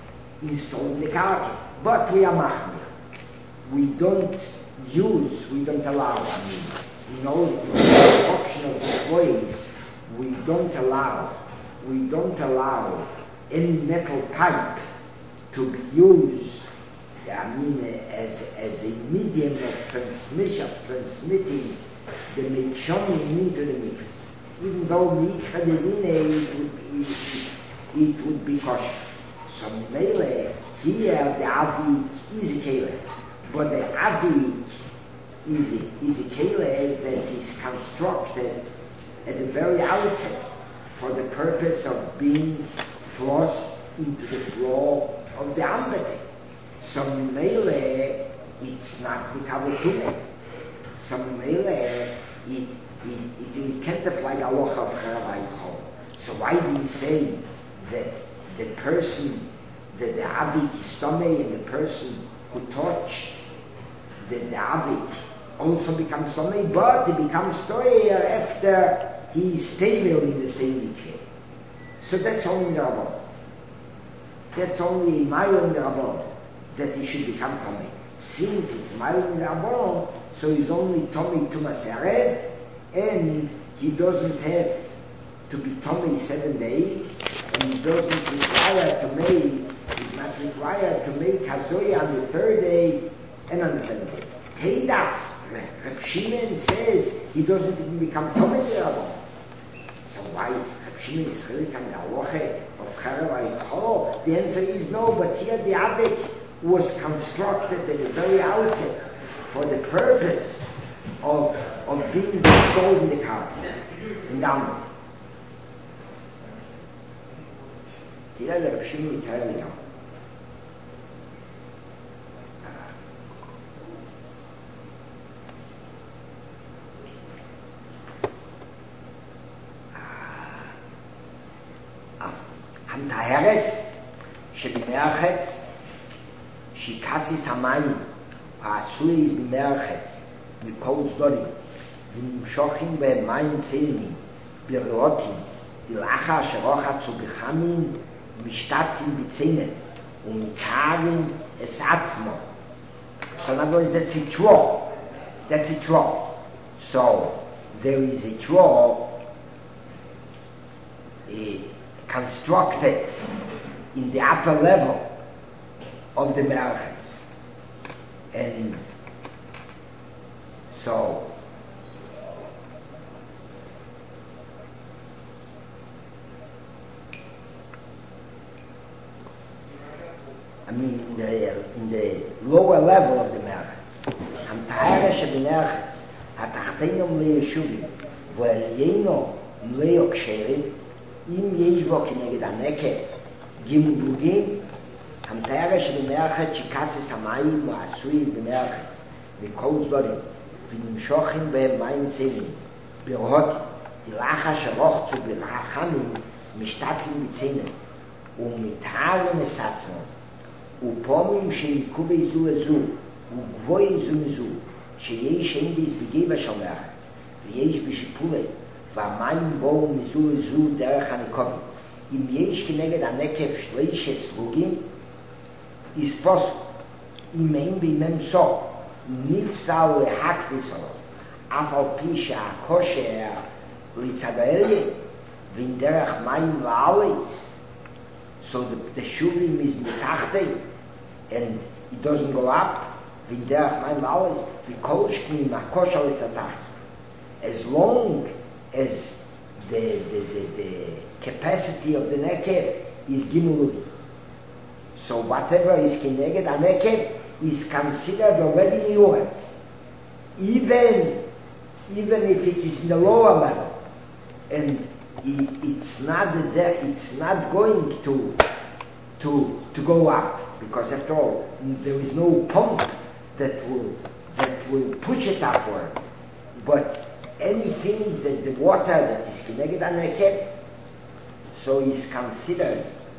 installed in the car. But we are machmir. We don't use, we don't allow, I mean, you know, the construction of the ways, we don't allow, we don't allow any metal pipe to be used, I mean, as, as a medium of transmission, of transmitting the mikshomim into the mikveh. Even though mikveh it would be, it would be kosher. So mele, here the avi is a kele, but the avi is a, is a kele that is constructed at the very outset for the purpose of being thrust into the floor of the ambete. So mele, it's not mikabel tumah. So mele, it, it, it, it can't apply the halacha of Charavai Chol. So why do we say that the person, that the avik is stomach, and the person who touched the, the avik also becomes stomach, but he becomes stoyer after he is stable in the same mikveh. So that's only the Rabbon. That's only my own Rabbon that he should become Tomei. Since it's my own Rabbon, so he's only Tomei to Masereh, and he doesn't have to be Tomei seven days, and he doesn't require to make, he's not required to make Hazoya on the third day and on the seventh day. Teida, Reb Shimon says he doesn't even become Tomei Rabbon. So why Reb Shimon is really on the halacha of Charavai Chol? The answer is no, but here the Avik was constructed at the very outset for the purpose of, of being installed in the car, in the Ambit. תראה לרב שמעון מתאר לי גם. המטהרס שבמרחץ, שיקסיס המים, העשוי במרחץ, מכל צדדים, ונמשכים בהם מים צלמים, ברוטים, לאחר שרוחצו בחמין, משתתים בצנת, ומתארים es atzmo. So in other words, that's a draw. That's a draw. So there is a draw uh, constructed in the upper level of the Merchets. And so I mean, in the, in the lower level of the Merchets. Hamtahara shebenerchets, hatachtenom leyeshuvim, ve'elyeino leyo ksherim, im yeshvo kineged haneket, gimudugim, hamtahara shebenerchets, shikasis hamayim, va'asui benerchets, mikol zdorim, v'nimshochim behem mayim tzelim, birhotim, ilacha sherochzu b'lachachamim, mishtatim b'tzelim, ומתארים es atzmo, ופומים שיקובי זו לזו, וגבוי זו מזו, שיש אין דיס בגבע של מרחץ, ויש בשיפולי, והמים בואו מזו לזו דרך הנקובים. אם יש כנגד הנקב שלישת סרוגים, יספוס, אם אין בימם סוף, נפסל להקדיס עליו, אף על פי שהכושר לצדאליה, ואין דרך מים ועליץ, so the, the shuvim is mitachte and it doesn't go up v'in derech mayim v'alis v'kol shknim ha'koshal etzatach. As long as the, the, the, the capacity of the nekev is gimulud, so whatever is kineged hanekev is considered already yured, even even if it is in the lower level, and It, it's not there, it's not going to to to go up, because after all there is no pump that will that will push it upward. But anything that the water that is connected on the head, so is considered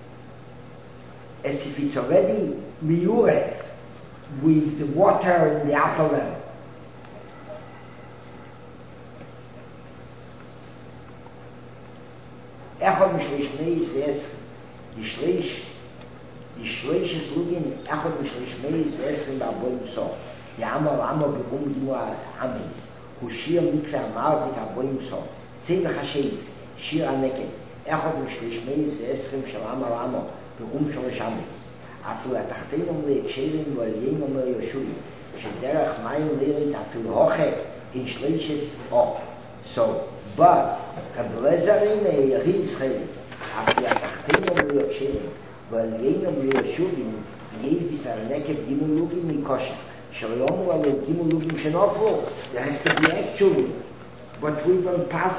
as if it's already miured with the water in the upper level. אחד משליש מייס ויש, משליש die Schleiches Lugin, Echot Mishleishmeis, Esrim Baboim So. Die Amor Amor Begum Dua Amis. Hushir Mikve Amarzik Aboim So. Zeh Hashem, Shir Aneket. Echot Mishleishmeis, Esrim Shal Amor Amor, Begum Shalosh Amis. אפילו התחתינו להקשרים ועליינו ליושבים, שדרך מים לירית אפילו הוכה, in Schleishes up. So, but, Kablezarin Rizcheli, after Atachtenum Lioshirim, Valgenum Lioshurim, Yesh Bisarnekev Gimulugim Mikosha, Shalom Al Gimulugim Shenofo, there has to be actually, but we don't pass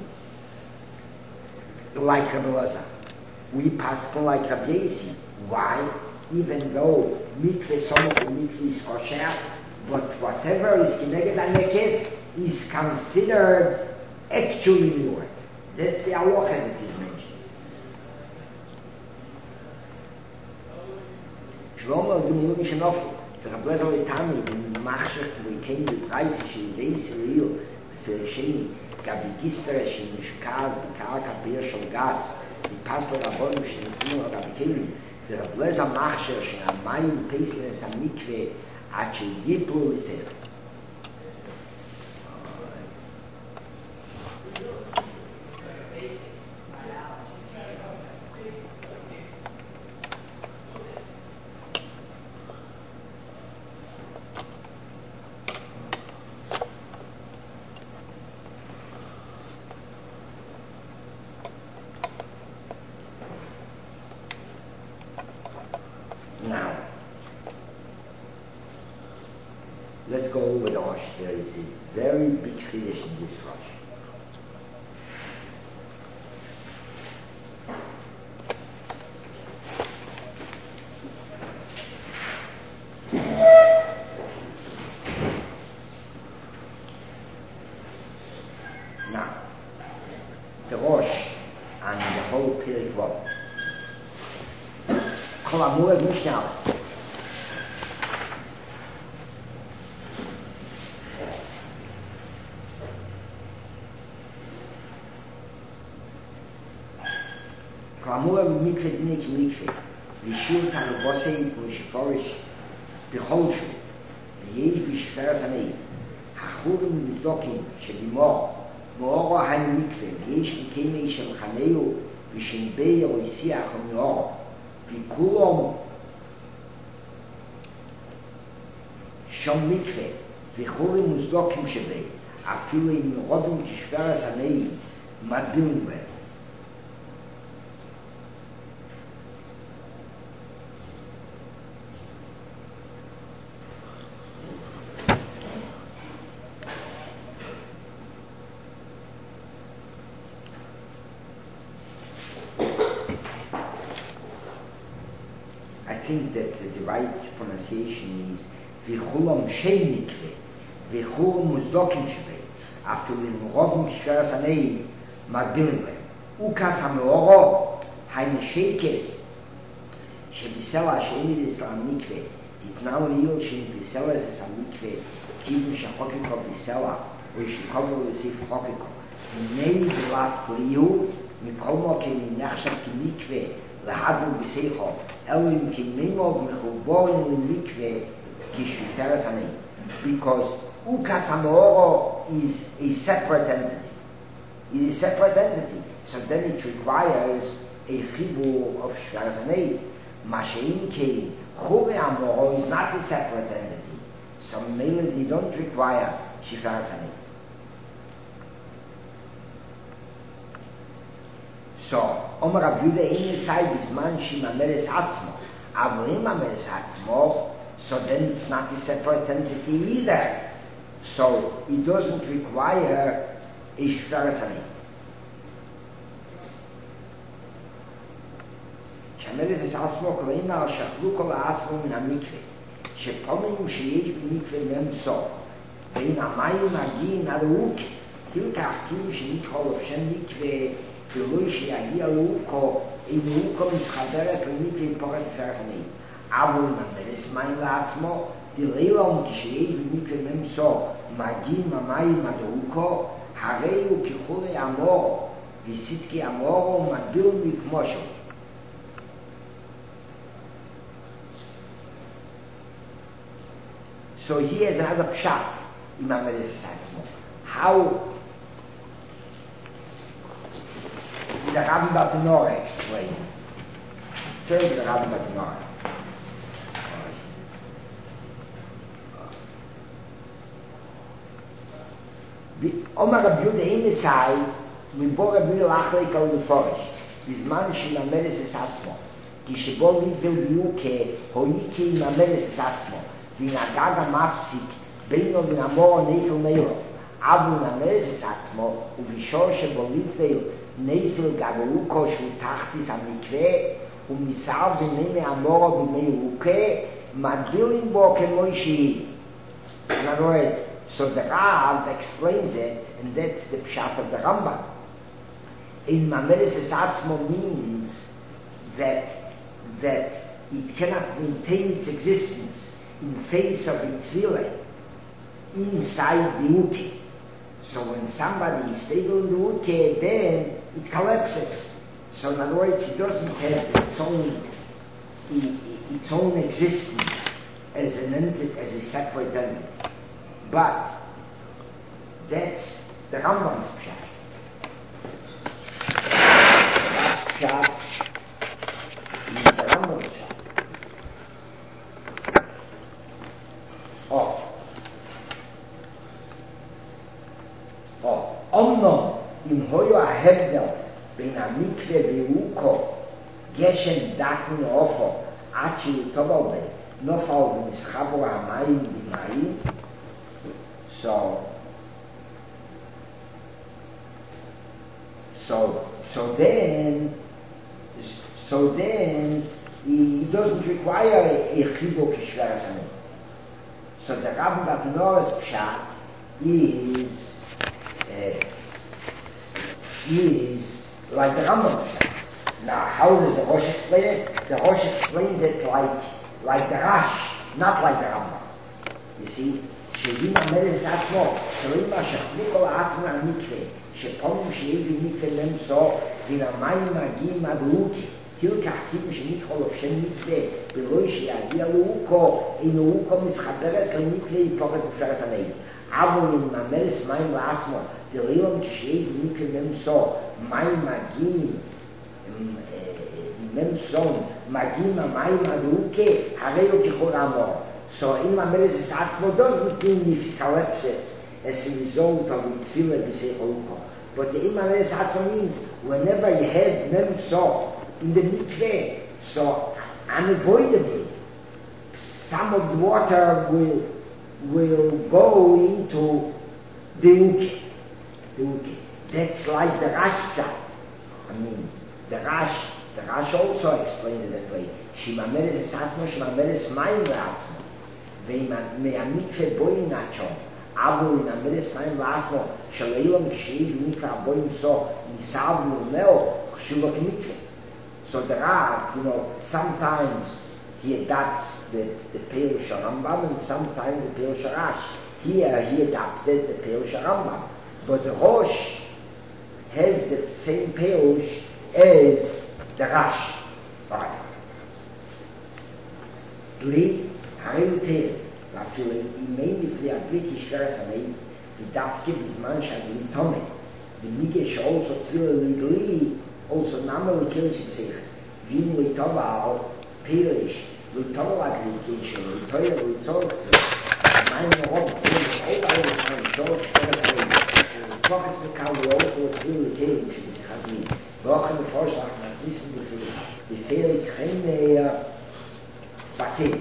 like Kablezer. We pass like Rabbeisi. Why? Even though mikveh somach and mikveh is kosher, but whatever is kineged aneket is considered actually nur. That's the halacha that is mentioned. Shlomo Gimulugim Shenofel, the Rabbeinu Litani, the Machshech, we came to Preis, she days real, for Sheni, Gabi Gistere, she Mishkaz, the Karaka Birshal Gas, the Pastor Rabbonu, she Nifino, Gabi Kevin, the Rabbeinu Machshech, she Amayim Pesles, Amikve, Achi Yiplu, et cetera. Now, let's go over the Rosh. There is a very big chiddush in this Rosh. Now, the Rosh and the whole period of כל המועד משנה. כל המועד מקווה דיני כמקווה, לשיר תנובוסי ומשפורש בכל שוב, ויש בשפר סנאי, החורים לבדוקים שדימור, מאורו המקווה, ויש בקמי של חנאו ושנבי רויסיח ומאורו, וכולם שם מקווה וחורים מוסדוקים שבי אפילו אם רודים כשפר הסנאי מדבילים בהם. I think that the right pronunciation is Vichulam Shem Mikve, Vichulam Muzdokim Shve, after the Robin Kishver Sanei Magdilwe, Ukas Hameoro, Hain Shekes, Shebisela Sheni Islam Mikve, it now real Shem Bisela is a Mikve, Kivin Shachokiko Bisela, or Shikovo Resif Chokiko, Nei Lat Liu, Mikomo Ken Nachshat Mikve, להדו בסייחו, אלו אם כמימוג מחובורים למקווה כשפר הסנאי. Because Ukas HaMeoro is a separate entity. It is a separate entity. So then it requires a chibur of Shver Sanei. Mashein Kei, Chore HaMeoro is not a separate entity. So mainly they don't require Shver Sanei. So, Omer Rav Yehuda in the side is man shim ameres atzmo. Avrim ameres atzmo, so then it's not a separate entity either. So, it doesn't require a shver sanei. Shameres es atzmo koleima al shachlu kol ha'atzmo min ha'mikve. Shepomenim sheyesh b'mikve mem so. Ve'in ha'mayim ha'gin ha'ruke. Hilkach kim shenichol of shem mikve ולוי שיגיע לאוקו, אם לאוקו מתחברס למיקווה פורט פרסני. אבל ממרס מים לעצמו, דלילום כשיש במיקווה ממסו, מגיעים המים עד לאוקו, הרי הוא כחולי אמורו, וסיתקי אמורו מגביל מכמושו. So here's another pshat in Amelis Satzmo. How the Rabbi Batanora explained. Turn to the Rabbi Batanora. Omar Rabbi Yehuda Eimesai, מבוא רבי לאחרי כל מפורש, בזמן שמאמרס את עצמו, כשבו מתבל ביוקה, הויקי מאמרס את עצמו, ונהגג המפסיק, בינו בין המור נפל מילו, אבל מאמרס את עצמו, ובשור שבו מתבל נפל גבלוקו שהוא תחתיס המקווה, ומסער ביני מהמור בימי רוקה, מגבילים בו כמו שהיא. In other words, so the Rav explains it, and that's the pshat of the Rambam. In Mameres Esatzmo means that that it cannot maintain its existence in face of its tefillah inside the uke. So when somebody is stable in the uke, then it collapses. So in other words, it doesn't have its own its own existence as an entity, as a separate entity. But that's the Rambam's pshat. That's pshat is the Rambam's pshat. Oh. Oh. Omno im hoyo ahevdel ben amikve veuko geshen dakun ofo achi utobalbe nofal v'nischabu ha'mayim b'mayim. So, so, so then, so then, he doesn't require a chibuk kishvarasanim. So the Rabbi Batanora's pshat is, uh, is like the Rambam pshat. Now, how does the Rosh explain it? The Rosh explains it like, like the Rash, not like the Rambam. You see? שאם המלס עצמו, שרואים מה שחליקו לעצמו המקווה, שפונים שיהיה במקווה למסור, והמים מגיעים עד לוקי, תלקח כאילו שנתחול אופשן מקווה, ולא שיגיע לאוקו, אין לאוקו מתחברס למקווה יפורק בפרס הנאי. אבל אם המלס מים לעצמו, דלילום כשיהיה במקווה למסור, מים מגיעים, למסור, מגיעים המים עד לוקי, הרי לא תיכול אמור. So in Mameres Esatzmo doesn't mean if it collapses as a result of the tefillah b'sei chaluko. But the in Mameres Esatzmo means whenever you have mem so in the mikveh, so unavoidably some of the water will will go into the uke. The uke. That's like the Rash pshat. I mean, the Rash, the Rash also explained it that way. Shimameres Esatzmo, Shimameres Mayim Esatzmo. מהמקווה בוין נעצ'ו, אבל in המרס מים לעצמו, שלא אילם כשיהיה במקווה בוין סו, ניסה ונורמאו, חשוב כמקווה. So the Rav, you know, sometimes he adopts the, the Perush Rambam and sometimes the Perush Rash. Here he adopted the Perush Rambam. But the Rosh has the same Perush as the Rash. Right. Three. הרי יותר, ואפילו אימי לפני הבית ישברס עלי, ודווקא בזמן שהגלי תומת, וניגש also תפילה לגלי, also נמה לקרש בשיח, ואם ליטוב על פירש, ליטוב על הגלי שלו, ליטוב על ליטוב, מים מרוב צירים, עוד על ישמן, שור שברס עלי, ותוכס מקל ואופו תפילה לקרש בשיח הגלי, ואוכל מפורש לך נסניסן בפילה, בפרק חיים בקש.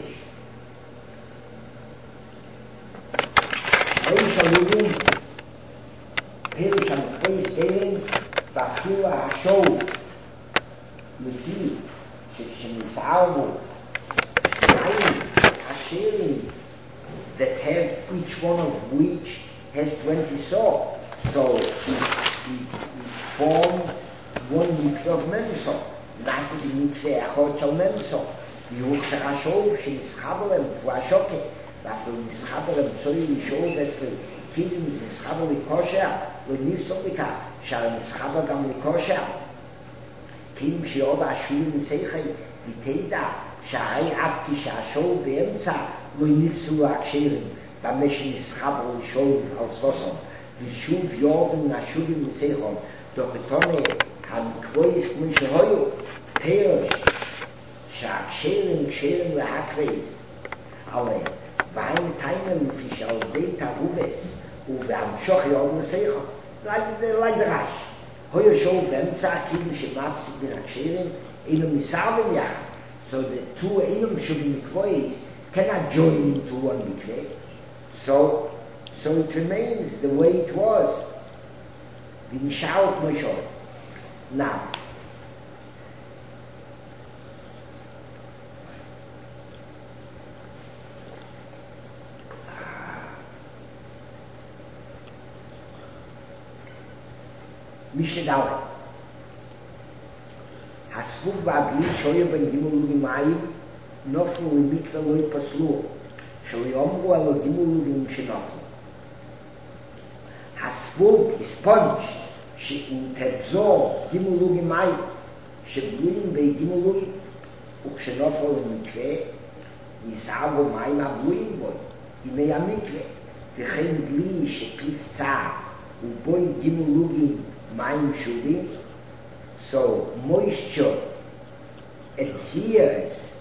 פירוש המילים, פירוש המקווי סטרן, ואפילו השוב, לפי שכשנסער בו, שניים השרים, that have each one of which has twenty saw. So it, it, it formed one mikveh of memso. נעשה במקווה אחות של memso. ויהוך של השוב שנסחב עליהם, הוא השוקת. ואפילו נסחבר למצוי לישור אצלי, כאילו נסחבר לקושר, ונפסוק לכך, שעל נסחבר גם לקושר. כאילו שיעוד השוי מסייכי, ותדע שהרי אף כשהשור באמצע, lo nifsu akshirim, bameshin ischabel shov al sosom, vishuv yovim nashuvim seichom, doch etone han kvois kmun shehoyu, peosh, שהקשרים קשרים להקריס, אבל ואין טיימן לפי שעל בית הרובס ובהמשוך יום לסייכו, אולי דרש. הוא יושב באמצע הכיוון שמפסיק בין הקשרים, אינו מסרבים יחד. So the two אינו משובים מקבויס cannot join into one מקווה. So, so it remains the way it was. ונשאר כמו שוב. Now, משנה ד' הספוק והדלי שויה בין גימול וגימיים נופלו למקווה לא יפסלו שלא יאמרו על הגימול וגימול שנופלו. הספוק הספונג' שאם תבזור גימול וגימיים שבלויים בגימול וכשנופלו למקווה נישא בו מים הבלויים בו ימי המקווה וכן דלי שפיף צער ובוי גימול וגימיים מים שובים, so moisture adheres